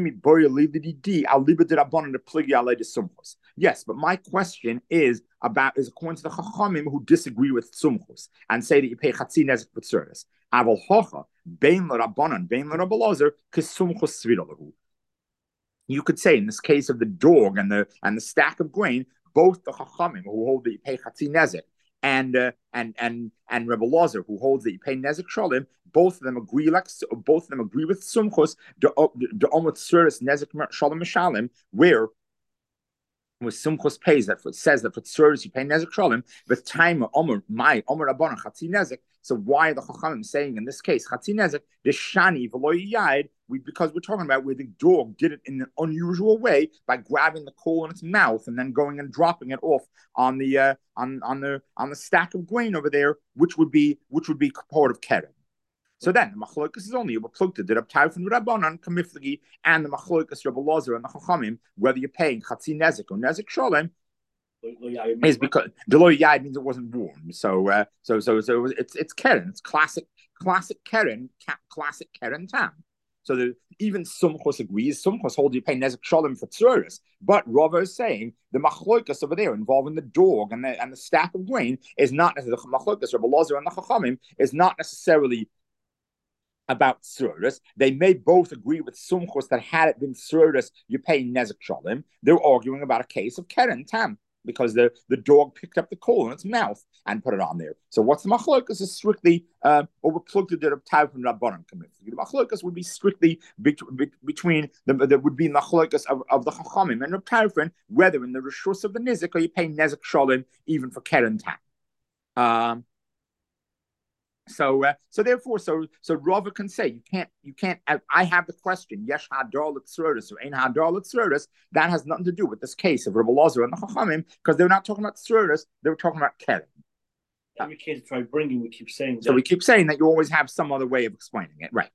Yes, but my question is according to the Chachamim who disagree with Sumchus and say that you pay Chatzi Nezek with service. Aval Hocha, Bein l'Rabbanan, Bein l'Rabbi Elazar, Kisumchus Svira lahu. You could say in this case of the dog and the stack of grain, both the Chachamim who hold that you pay Chatzi Nezek and Rebbe Elazar who holds that you pay Nezek Shalim, both of them agree with Sumchus the Omot Suris Nezek Shalim Mishalim, where Sumchus pays that says that for service you pay Nezek Shalim, but time Omer Rabbanan Chatzi Nezek. So why are the Chachamim saying in this case Chatzi Nezek the Shani V'lo Yayid? Because we're talking about where the dog did it in an unusual way by grabbing the coal in its mouth and then going and dropping it off on the stack of grain over there, which would be part of Keren. So then the machlokas is only Plukta did Abtai from Rabbanan Kamiflagi and the machlokas Rebbe Elazar and the Chachamim, whether you're paying Chatzi Nezek or Nezek Sholem, is because the Lo Yad means it wasn't warm. So it's Keren, it's classic Keren, classic Keren Tam. So even Sumchos agrees. Sumchos holds you pay Nezek Sholem for Tzuris, but Rava is saying the machlokas over there involving the dog and the stack of grain is not necessarily the machlokas Rebbe Elazar and the Chachamim is not necessarily about Tzuris. They may both agree with Sumchos that had it been Tzuris, you pay Nezek Sholem. They're arguing about a case of Keren Tam because the dog picked up the coal in its mouth and put it on there. So what's the machlokas is strictly overplugged of Tav and Rabbanan commit. The machlokas would be strictly between there would be machlokas of the Chachamim and Reb Tarfon, whether in the reshus of the Nizik or you pay Nezek Sholem even for Keren Tam. So Rava can say you can't. I have the question. Yesh hadar l'tzrodas or ein hadar l'tzrodas. That has nothing to do with this case of Rebbe Elazar and the Chachamim because they're not talking about tzrodas. They were talking about Keren. Every case try bringing, we keep saying. So we keep saying that you always have some other way of explaining it. Right.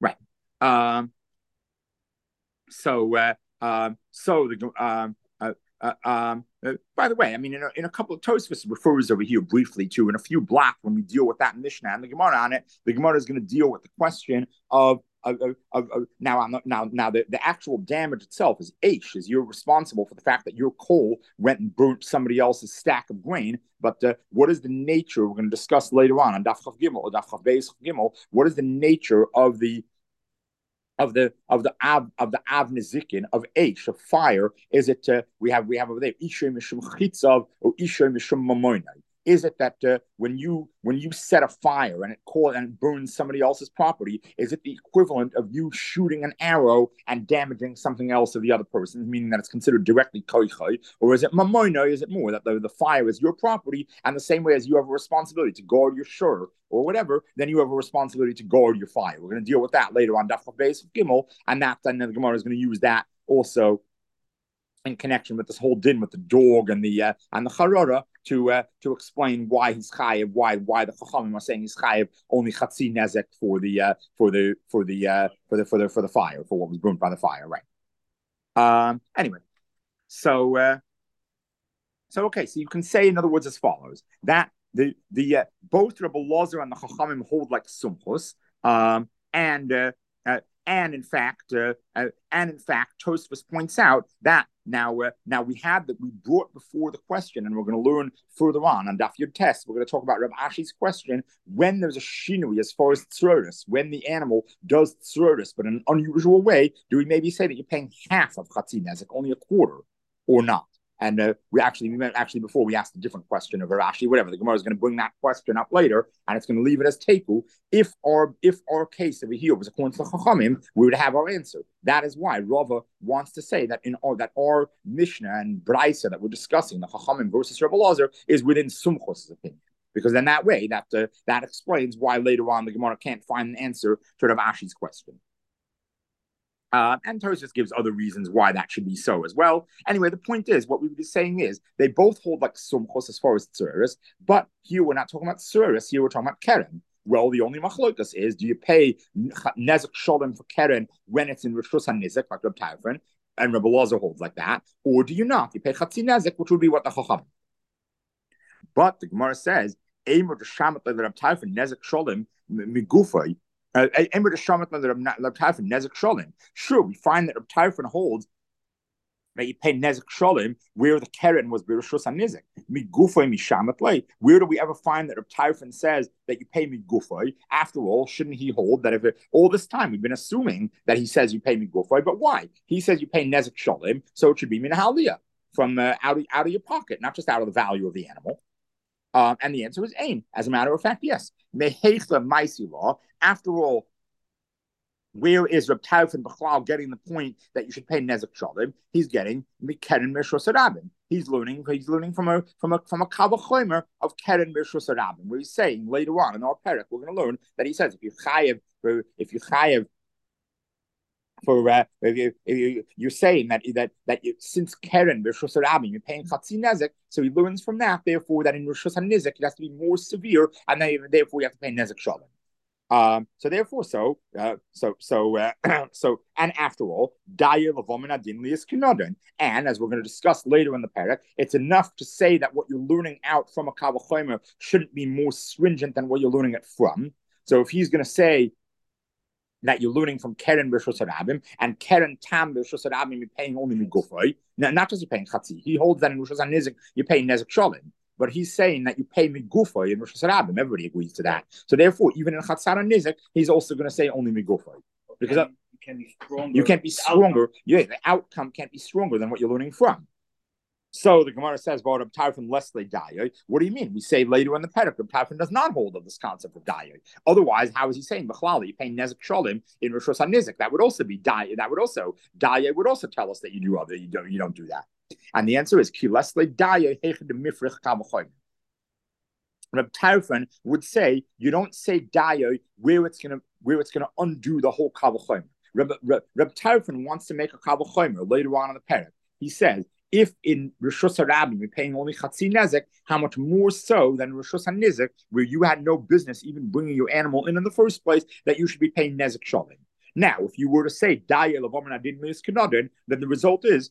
By the way, I mean, in a couple of Tosfos refers over here briefly to, in a few blocks when we deal with that Mishnah and the Gemara on it, the Gemara is going to deal with the question of now the actual damage itself is Aish, is you're responsible for the fact that your coal went and burnt somebody else's stack of grain. But what is the nature? We're going to discuss later on Daf Chav Gimel or Daf Chav Beis Gimel. What is the nature of the Av Nezikin of Aish of fire? Is it we have over there Ishay Mishum Chitzav or Ishay Mishum Mamonai? Is it that when you set a fire and it burns somebody else's property, is it the equivalent of you shooting an arrow and damaging something else of the other person, meaning that it's considered directly koichai, or is it mamoina? Is it more that the fire is your property, and the same way as you have a responsibility to guard your shur or whatever, then you have a responsibility to guard your fire. We're going to deal with that later on Daf Beis Gimel, and then the Gemara is going to use that also in connection with this whole din with the dog and the charora to explain why he's chayiv, why the chachamim are saying he's chayiv only chatzi nezek for the fire, for what was burnt by the fire, right? Anyway, so okay, so you can say in other words as follows that the both Rebbe Elazar and the chachamim hold like sumchus, and in fact, Tosfos points out that now we brought before the question, and we're going to learn further on Daf Yud Tes. We're going to talk about Rav Ashi's question when there's a shinui as far as tzuris, when the animal does tzuris, but in an unusual way. Do we maybe say that you're paying half of chatzi nezek, only a quarter, or not? And we before we asked a different question of Rashi, whatever. The Gemara is going to bring that question up later, and it's going to leave it as teku. If our case over here was according to the Chachamim, we would have our answer. That is why Rava wants to say that our Mishnah and Braisa that we're discussing, the Chachamim versus Rebbe Lazar, is within Sumchos's opinion. Because then that way, that explains why later on the Gemara can't find an answer to Rav Ashi's question. And Tosfos gives other reasons why that should be so as well. Anyway, the point is, what we were saying is, they both hold like Sumchos as far as Tzuris, but here we're not talking about Tzuris, here we're talking about Keren. Well, the only machlokas is, do you pay Nezek Sholem for Keren when it's in Rishus HaNizek, like Reb Tarfon, and Rebbe Lazar holds like that, or do you not? You pay Chatzi Nezek, which would be what the Chacham. But the Gemara says, Eimer to Shamat like Reb Tarfon, Nezek Sholem, Migufay, Sure, we find that Reb Tarfon holds that you pay Nezek Sholem where the Keren was Birashus HaNizek. Migufay mishamat lei. Where do we ever find that Reb Tarfon says that you pay Migufay? After all, shouldn't he hold that all this time we've been assuming that he says you pay Migufay, but why? He says you pay Nezek Sholem, so it should be Minahalia from out of your pocket, not just out of the value of the animal. And the answer is aim. As a matter of fact, yes. Mehechla Maisi law. After all, where is Reb Tarfon B'chlal getting the point that you should pay Nezek Sholem? He's getting Keren Mishros Rabin. He's learning from a Kavah Chomer of Keren Mishros Rabin, where he's saying later on in our parak we're going to learn that he says if you chayev you're saying that since Keren Rishus Rabin you're paying Chatzi Nezek, so he learns from that. Therefore, that in Rishus HaNizek it has to be more severe, and then therefore you have to pay Nezek Shalom. And after all, Daya Lavomin Adin Lias Kinodin. And as we're going to discuss later in the parak, it's enough to say that what you're learning out from a Kavah Chomer shouldn't be more stringent than what you're learning it from. So if he's going to say that you're learning from Keren B'Rishus Harabim, and Keren Tam B'Rishus Harabim, you're paying only Migufay. Not just you're paying Chatzi. He holds that in Rishus HaNizek, you're paying Nezek Sholem. But he's saying that you pay Migufay in Rishus Harabim. Everybody agrees to that. So therefore, even in Chatzar HaNizek, he's also going to say only Migufay. Because you can be stronger. You can't be stronger. Yeah, the outcome can't be stronger than what you're learning from. So the Gemara says, "Reb Tarfon lesle daya." What do you mean? We say later in the parak, Reb Tarfon does not hold of this concept of daya. Otherwise, how is he saying b'chlal you pay nezek sholim in Rishus HaNizek? That would also be daya. Daya would also tell us that you don't do that. And the answer is ki lesle daya hechad mifrich kavachoyim. Reb Tarfon would say you don't say daya where it's gonna undo the whole kavachoyim. Reb Tarfon wants to make a kavachoyim later on in the parak. He says, if in Rishus HaRabim you're paying only Chatzi Nezek, how much more so than Rishus HaNizek, where you had no business even bringing your animal in the first place, that you should be paying Nezek Sholem. Now, if you were to say Daya Lavomin Adin Mius Kanadin, then the result is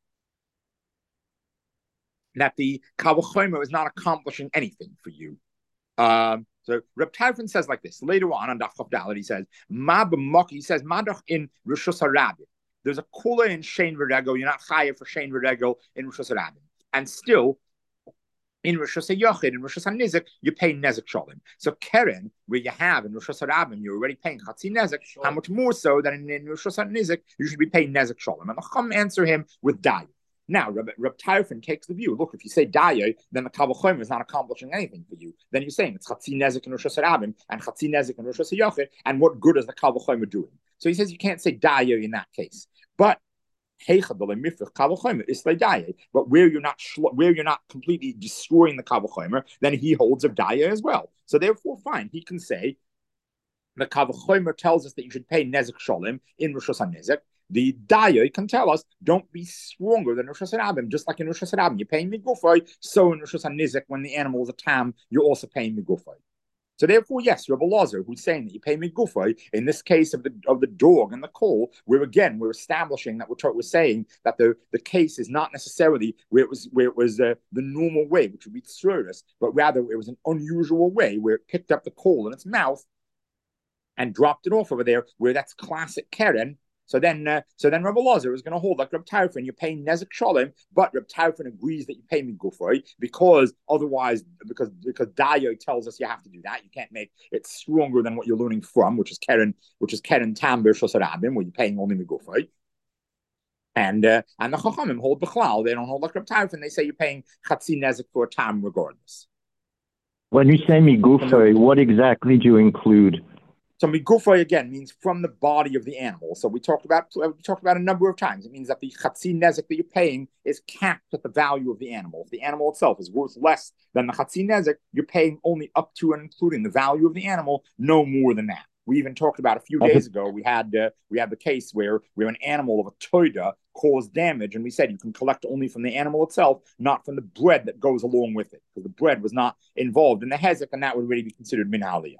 that the Kavachomer is not accomplishing anything for you. So Reb Tarfon says like this later on Daf Chav Dalet. He says Madach in Rishus HaRabim. There's a kula in Shein V'Regel. You're not chayav for Shein V'Regel in Rishus HaRabim. And still, in Rishus HaYochid, in Rishus HaNizek, you pay Nezek Sholem. So Keren, where you have in Rishus HaRabim, you're already paying Chatzi Nezek. How much more so than in Rishus HaNizek, you should be paying Nezek Sholem. And the Chum answer him with Daya. Now, Reb Tarfon takes the view, look, if you say Daya, then the Kavachomer is not accomplishing anything for you. Then you're saying it's Chatzi Nezek in Rishus HaRabim and Chatzi Nezek in Rishus HaYochid, and what good is the Kavachomer doing? So he says you can't say Daya in that case. But but where you're not completely destroying the Kavachomer, then he holds of Daya as well. So therefore, fine, he can say the Kavachomer tells us that you should pay Nezek Sholem in Rishus HaNizek. The Daya can tell us don't be stronger than Rishus HaRabim, just like in Rishus HaRabim you're paying Migufay. So in Rishus HaNizek, when the animal is a tam, you're also paying Migufay. So therefore, yes, Rebbe Lazar, who's saying that you pay Migufay, in this case of the dog and the coal, we're establishing that we're saying that the case is not necessarily where it was the normal way, which would be tsuris, but rather it was an unusual way where it picked up the coal in its mouth and dropped it off over there, where that's classic Keren. So then Rebbe Lazar is going to hold like Reb Tarfon, you're paying Nezek Sholem, but Reb Tarfon agrees that you pay Migufay because Daya tells us you have to do that. You can't make it stronger than what you're learning from, which is Keren Tam B'Rishus HaRabim, where you're paying only Migufay. And the Chachamim hold Bechlal. They don't hold like Reb Tarfon. They say you're paying Chatzi Nezek for a time regardless. When you say Migufay, what exactly do you include? So migufay again means from the body of the animal. So we talked about a number of times. It means that the chatzi nezek that you're paying is capped at the value of the animal. If the animal itself is worth less than the chatzi nezek, you're paying only up to and including the value of the animal, no more than that. We even talked about a few days ago. We had the case where an animal of a toida caused damage, and we said you can collect only from the animal itself, not from the bread that goes along with it, because the bread was not involved in the hezek, and that would really be considered min aliyah.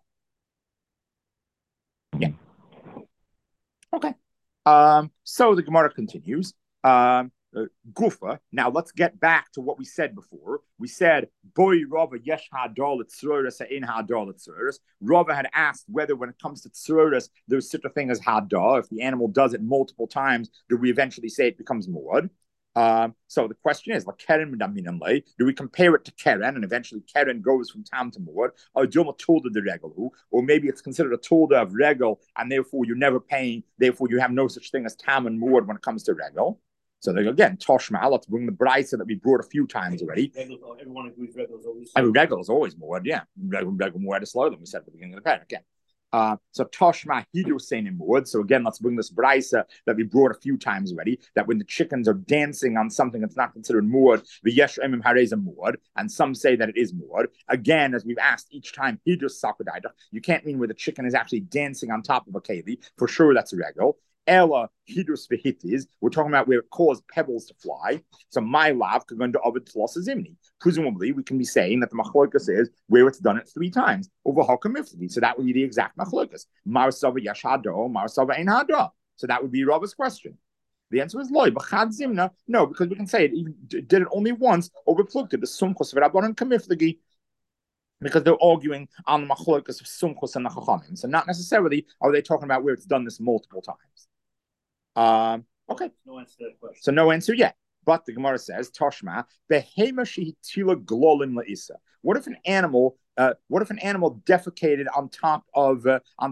Yeah. Okay. So the Gemara continues. Gufa. Now let's get back to what we said before. We said, "Boy Rava yesh hadol tzruris in hadol tzruris." Rava had asked whether, when it comes to tzruris, there's such a thing as hadol. If the animal does it multiple times, do we eventually say it becomes muad? So the question is, do we compare it to keren, and eventually keren goes from tam to muad, or tulda the regel, or maybe it's considered a tulda of regel, and therefore you're never paying, therefore you have no such thing as tam and muad when it comes to regel. So again, Toshma, let's bring the brisa that we brought a few times already. Everyone agrees regel is always. Regel is always muad, yeah. Regel muad is slower than we said at the beginning of the parak. Yeah. So Toshma Hidu Seinim Muad. So again, let's bring this brisa that we brought a few times already, that when the chickens are dancing on something that's not considered muad, the yesh emim hareza muad, and some say that it is muad. Again, as we've asked each time, Hidu Sakadaida, you can't mean where the chicken is actually dancing on top of a keli. For sure, that's a regel. Ella hidrus vehitis. We're talking about where it caused pebbles to fly. So my lav could go into ovid tlos zimni. Presumably, we can be saying that the machlokas is where it's done it 3 times over hakamifli. So that would be the exact machlokas. Marsava yash hado, marsava ein hado. So that would be Rava's question. The answer is loy. B'chad zimna, no, because we can say it even did it only once over plukta the sumchos v'rabbanon kamifligi. Because they're arguing on the machlokas of sumchos and the chachamim. So not necessarily are they talking about where it's done this multiple times. Okay. No answer to that question. So no answer yet. But the Gemara says, Toshma, behema shehitila glolin la'isa. What if an animal defecated on top of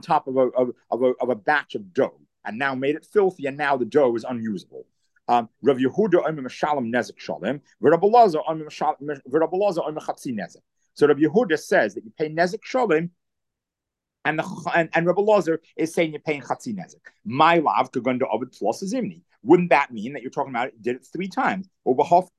a batch of dough and now made it filthy, and now the dough is unusable? Rav Yehuda omer meshalem nezek shalem, v'Rabbi Elazar omer chatzi nezek. So Rav Yehuda says that you pay nezek shalem, and Rabbi Elazar is saying you're paying chatzi nezek. My lav could go into ovid plus zimni. Wouldn't that mean that you're talking about it, did it 3 times? So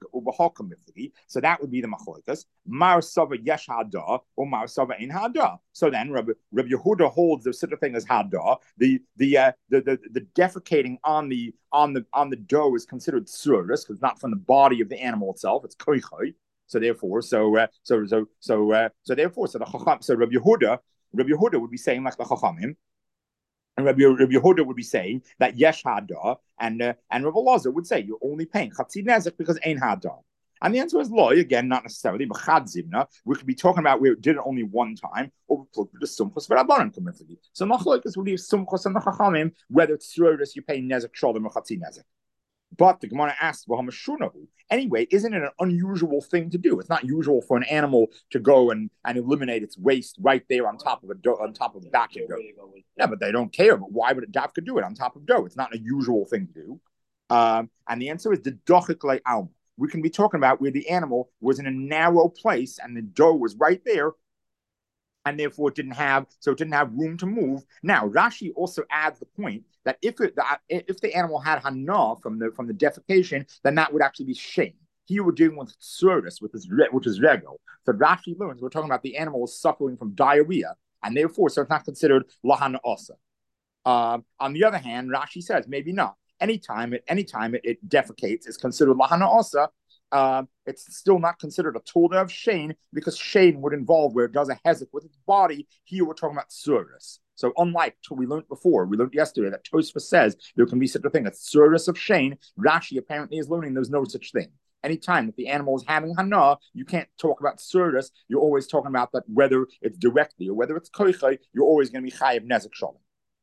that would be the machlokas. Mar sava yesh hada or mar sava in hada. So then Rabbi Yehuda holds there's such a thing as hada. The defecating on the dough is considered tzuris because it's not from the body of the animal itself. It's koichai. So therefore, the Chacham, so Rabbi Yehuda would be saying like the Chachamim, and Rabbi Yehuda would be saying that yesh hada, and Rabbi Elazar would say you're only paying chatzi nezek because ein hada. And the answer is loy, again, not necessarily, but chad zimna. We could be talking about where it did it only one time, or we put the sumchos v'rabbanan community. So machlokas would be sumchos and the Chachamim, whether it's tzroris, you pay nezek shalom or chatzi nezek. But the Gemara asks, anyway, isn't it an unusual thing to do? It's not usual for an animal to go and eliminate its waste right there on top of a batch of dough. Yeah, but they don't care. But why would a dafka do it on top of dough? It's not a usual thing to do. And the answer is the dochik alma. We can be talking about where the animal was in a narrow place and the dough was right there, and therefore it didn't have room to move. Now Rashi also adds the point that if the animal had hana from the defecation, then that would actually be shame. Here we're dealing with tsuris, which is regel. So Rashi learns we're talking about the animal is suffering from diarrhea, and therefore so it's not considered lahana osa. On the other hand, Rashi says maybe not. Anytime it defecates is considered lahana osa. It's still not considered a tulda of Shane because Shane would involve where it does a hezek with its body. Here we're talking about tsuris. So unlike we learned yesterday that Tosfos says there can be such a thing as tsuris of Shane, Rashi apparently is learning there's no such thing. Anytime that the animal is having hana, you can't talk about tsuris. You're always talking about that whether it's directly or whether it's koichai, you're always going to be chayiv nezek shalom.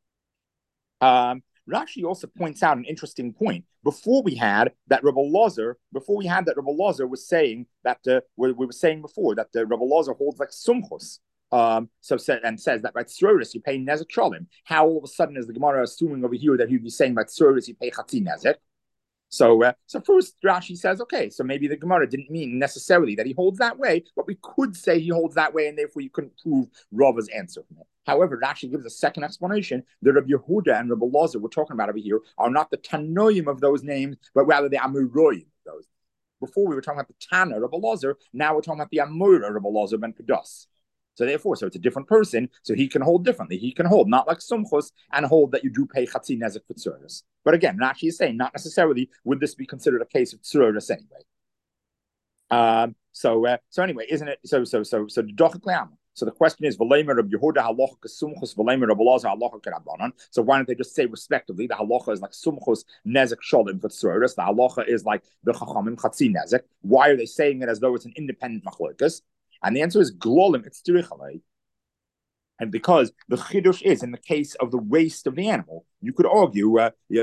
Rashi also points out an interesting point. Before we had that Rabbi Elazar was saying that we were saying before that Rabbi Elazar holds like sumchos, and says that by tzuris you pay nezek shalom. How all of a sudden is the Gemara assuming over here that he'd be saying by tzuris you pay chatzi nezek? So first Rashi says, okay, so maybe the Gemara didn't mean necessarily that he holds that way, but we could say he holds that way, and therefore you couldn't prove Rava's answer from it. However, Rashi gives a second explanation. The Rabbi Yehuda and Rabbi Lazar we're talking about over here are not the Tanoim of those names, but rather the Amuroyim of those. Before we were talking about the Tana, Rabbi Lazar, now we're talking about the Amura, Rabbi Lazar ben Pedas. So therefore, so it's a different person, so he can hold differently. He can hold not like Sumchus and hold that you do pay Chatzi Nezek for Tzuris. But again, Rashi is saying not necessarily would this be considered a case of Tzuris anyway. So anyway, isn't it? So the Dochik Le'am. So the question is, V'leimer Rabbi Yehuda halacha kesumchus, V'leimer Rabbi Lazar halacha kerabanan. So why don't they just say respectively the halacha is like sumchus nezek sholim for tzuris, the halacha is like the chachamim chatzi nezek. Why are they saying it as though it's an independent machlokas? And the answer is glolim it's tirichalei. And because the chidush is in the case of the waste of the animal, you could argue,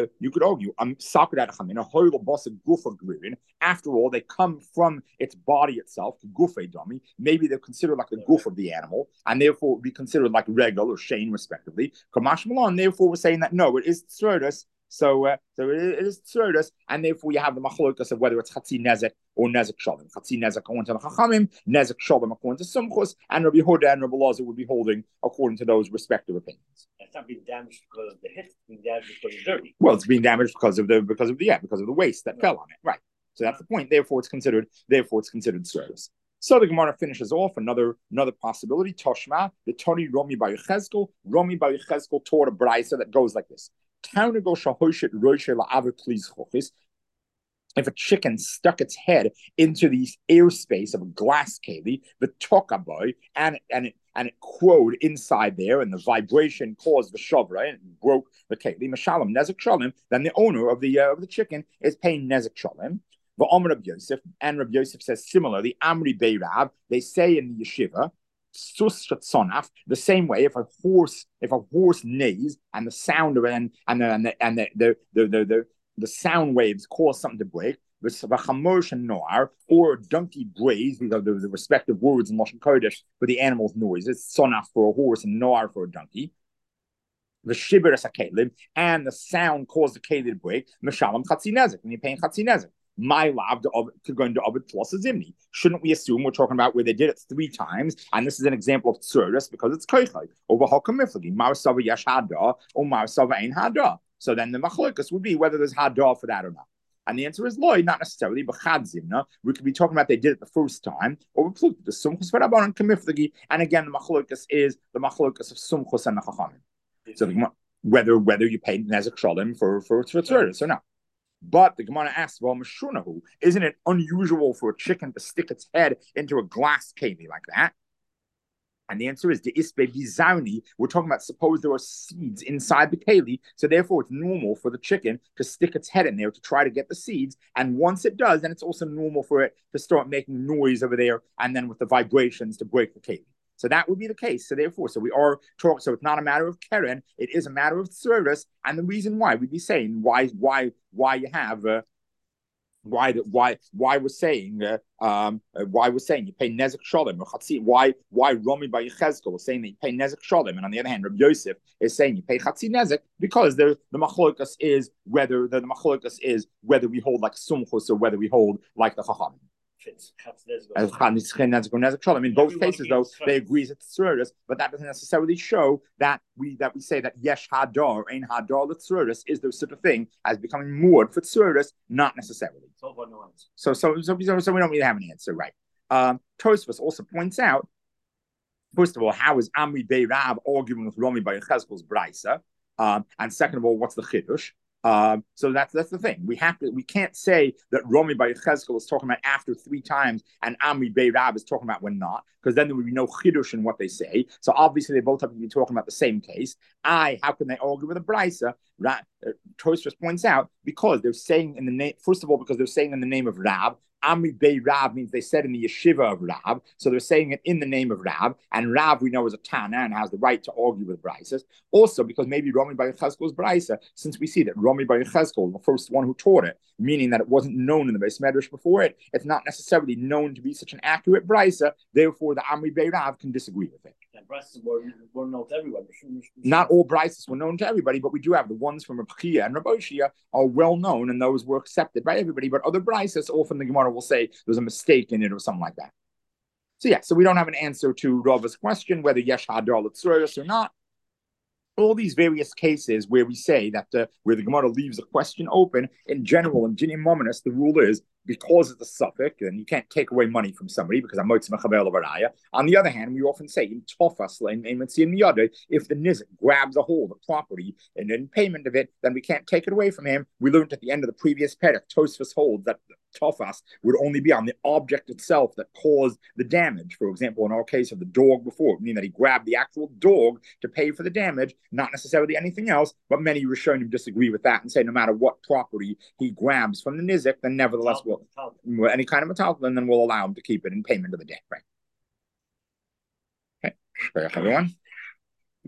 after all, they come from its body itself, gufe dummy. Maybe they're considered like the goof of the animal, and therefore would be considered like regal or shane, respectively. Kamash Malon, therefore, we're saying that no, it is tzrodus. So it is tzrodus, and therefore you have the machlokas of whether it's chatzi nezek or nezek shalom. Chatzi nezek according to the chachamim, nezek shalom according to Sumchus, and Rabbi Yehuda and Rabbi Lazar would be holding according to those respective opinions. It's not being damaged because of the hit; it's being damaged because it's dirty. Well, it's being damaged because of the waste that fell on it, right? So that's the point. Therefore, it's considered tzrodus. So the Gemara finishes off another possibility. Toshma, the Tony Romi Bar Yechezkel. Romi Bar Yechezkel taught a brisa that goes like this. If a chicken stuck its head into the airspace of a glass keli, the tokaboy, and it crowed inside there, and the vibration caused the shavra and broke the keli, mashalom nezek shalom, then the owner of the chicken is paying nezek shalom. The Omer of Yosef, and Rabbi Yosef says similarly, Amri Beirav, they say in the yeshiva, the same way, if a horse neighs and the sound of it and the sound waves cause something to break, or a donkey brays, these are the respective words in Lashon Kodesh for the animal's noises, sonaf for a horse and noar for a donkey. The shibir is a kelim, and the sound caused the kelim to break. Meshalam chatzi nezek, and you're paying chatzi nezek. My lab to go into Ovid plus a zimni. Shouldn't we assume we're talking about where they did it 3 times, and this is an example of tzuris because it's koichay over hakamiflagi marsava yesh hada or marsava ein hada. So then the machlokas would be whether there's hada for that or not. And the answer is loy, not necessarily, but chad zimna. We could be talking about they did it the first time, or we plugged the sumchus v'rabban and kamiflagi. And again, the machlokas is the machlokas of sumchus and the chachamim. So whether you pay nezek shalom for tzuris or not. But the Gemara asks, well, Meshunahu, isn't it unusual for a chicken to stick its head into a glass keli like that? And the answer is, the isbe bizauni, we're talking about, suppose there are seeds inside the keli, so therefore it's normal for the chicken to stick its head in there to try to get the seeds. And once it does, then it's also normal for it to start making noise over there, and then with the vibrations to break the keli. So that would be the case. So therefore, we are talking. So it's not a matter of keren; it is a matter of tzuris. And the reason why we'd be saying why you have why we're saying you pay nezek shalom or chatzi. Why Romi by Yechezkel is saying that you pay nezek shalom, and on the other hand, Rabbi Yosef is saying you pay chatzi nezek because the machlokas is whether we hold like sumchus or whether we hold like the chachamim. In both cases, though, they agree it's tzuris, but that doesn't necessarily show that we say that yesh hadar or ein hadar l'tzuris is there such a thing as becoming moored for tzuris, not necessarily. So we don't really have an answer, right? Tosfos also points out, first of all, how is Amri Beirav arguing with Romi by Yechezkel's brisa, and second of all, what's the chidush? So that's the thing. We can't say that Romi by Yechezkel is talking about after 3 times and Amri Beirav is talking about when not, because then there would be no chidush in what they say. So obviously they both have to be talking about the same case. How can they argue with a brisa? Tosfos points out because they're saying in the name. First of all, because they're saying in the name of Rab. Amri Bey Rab means they said in the yeshiva of Rab, so they're saying it in the name of Rab, and Rab we know is a Tana and has the right to argue with Brisas. Also, because maybe Romi Bar Yechezkel's Brisa, since we see that Romi Bar Yechezkel, the first one who taught it, meaning that it wasn't known in the Beis Medrash before it's not necessarily known to be such an accurate Brisa, therefore the Amri Bey Rab can disagree with it. Brises were known to everybody. Not all Brises were known to everybody, but we do have the ones from Reb Chia and Reb Oshia are well known, and those were accepted by everybody. But other Brises, often the Gemara will say there's a mistake in it or something like that. So yeah, so we don't have an answer to Rava's question whether Yesh Hadar L'Tzuros or not. All these various cases where we say that where the Gemara leaves a question open, in general, in Dinim Mominus, the rule is because it's a suffix, and you can't take away money from somebody because I'm Motzi Mechaber L'Varaya. On the other hand, we often say in Tofas, if the Nizik grabs a hold of property and in payment of it, then we can't take it away from him. We learned at the end of the previous Perek, Tosfos holds that Tofas would only be on the object itself that caused the damage. For example, in our case of the dog before, meaning that he grabbed the actual dog to pay for the damage, not necessarily anything else, but many Rishonim disagree with that and say no matter what property he grabs from the Nizik, then nevertheless any kind of metaltalin, then we'll allow him to keep it in payment of the debt, right? Okay, everyone.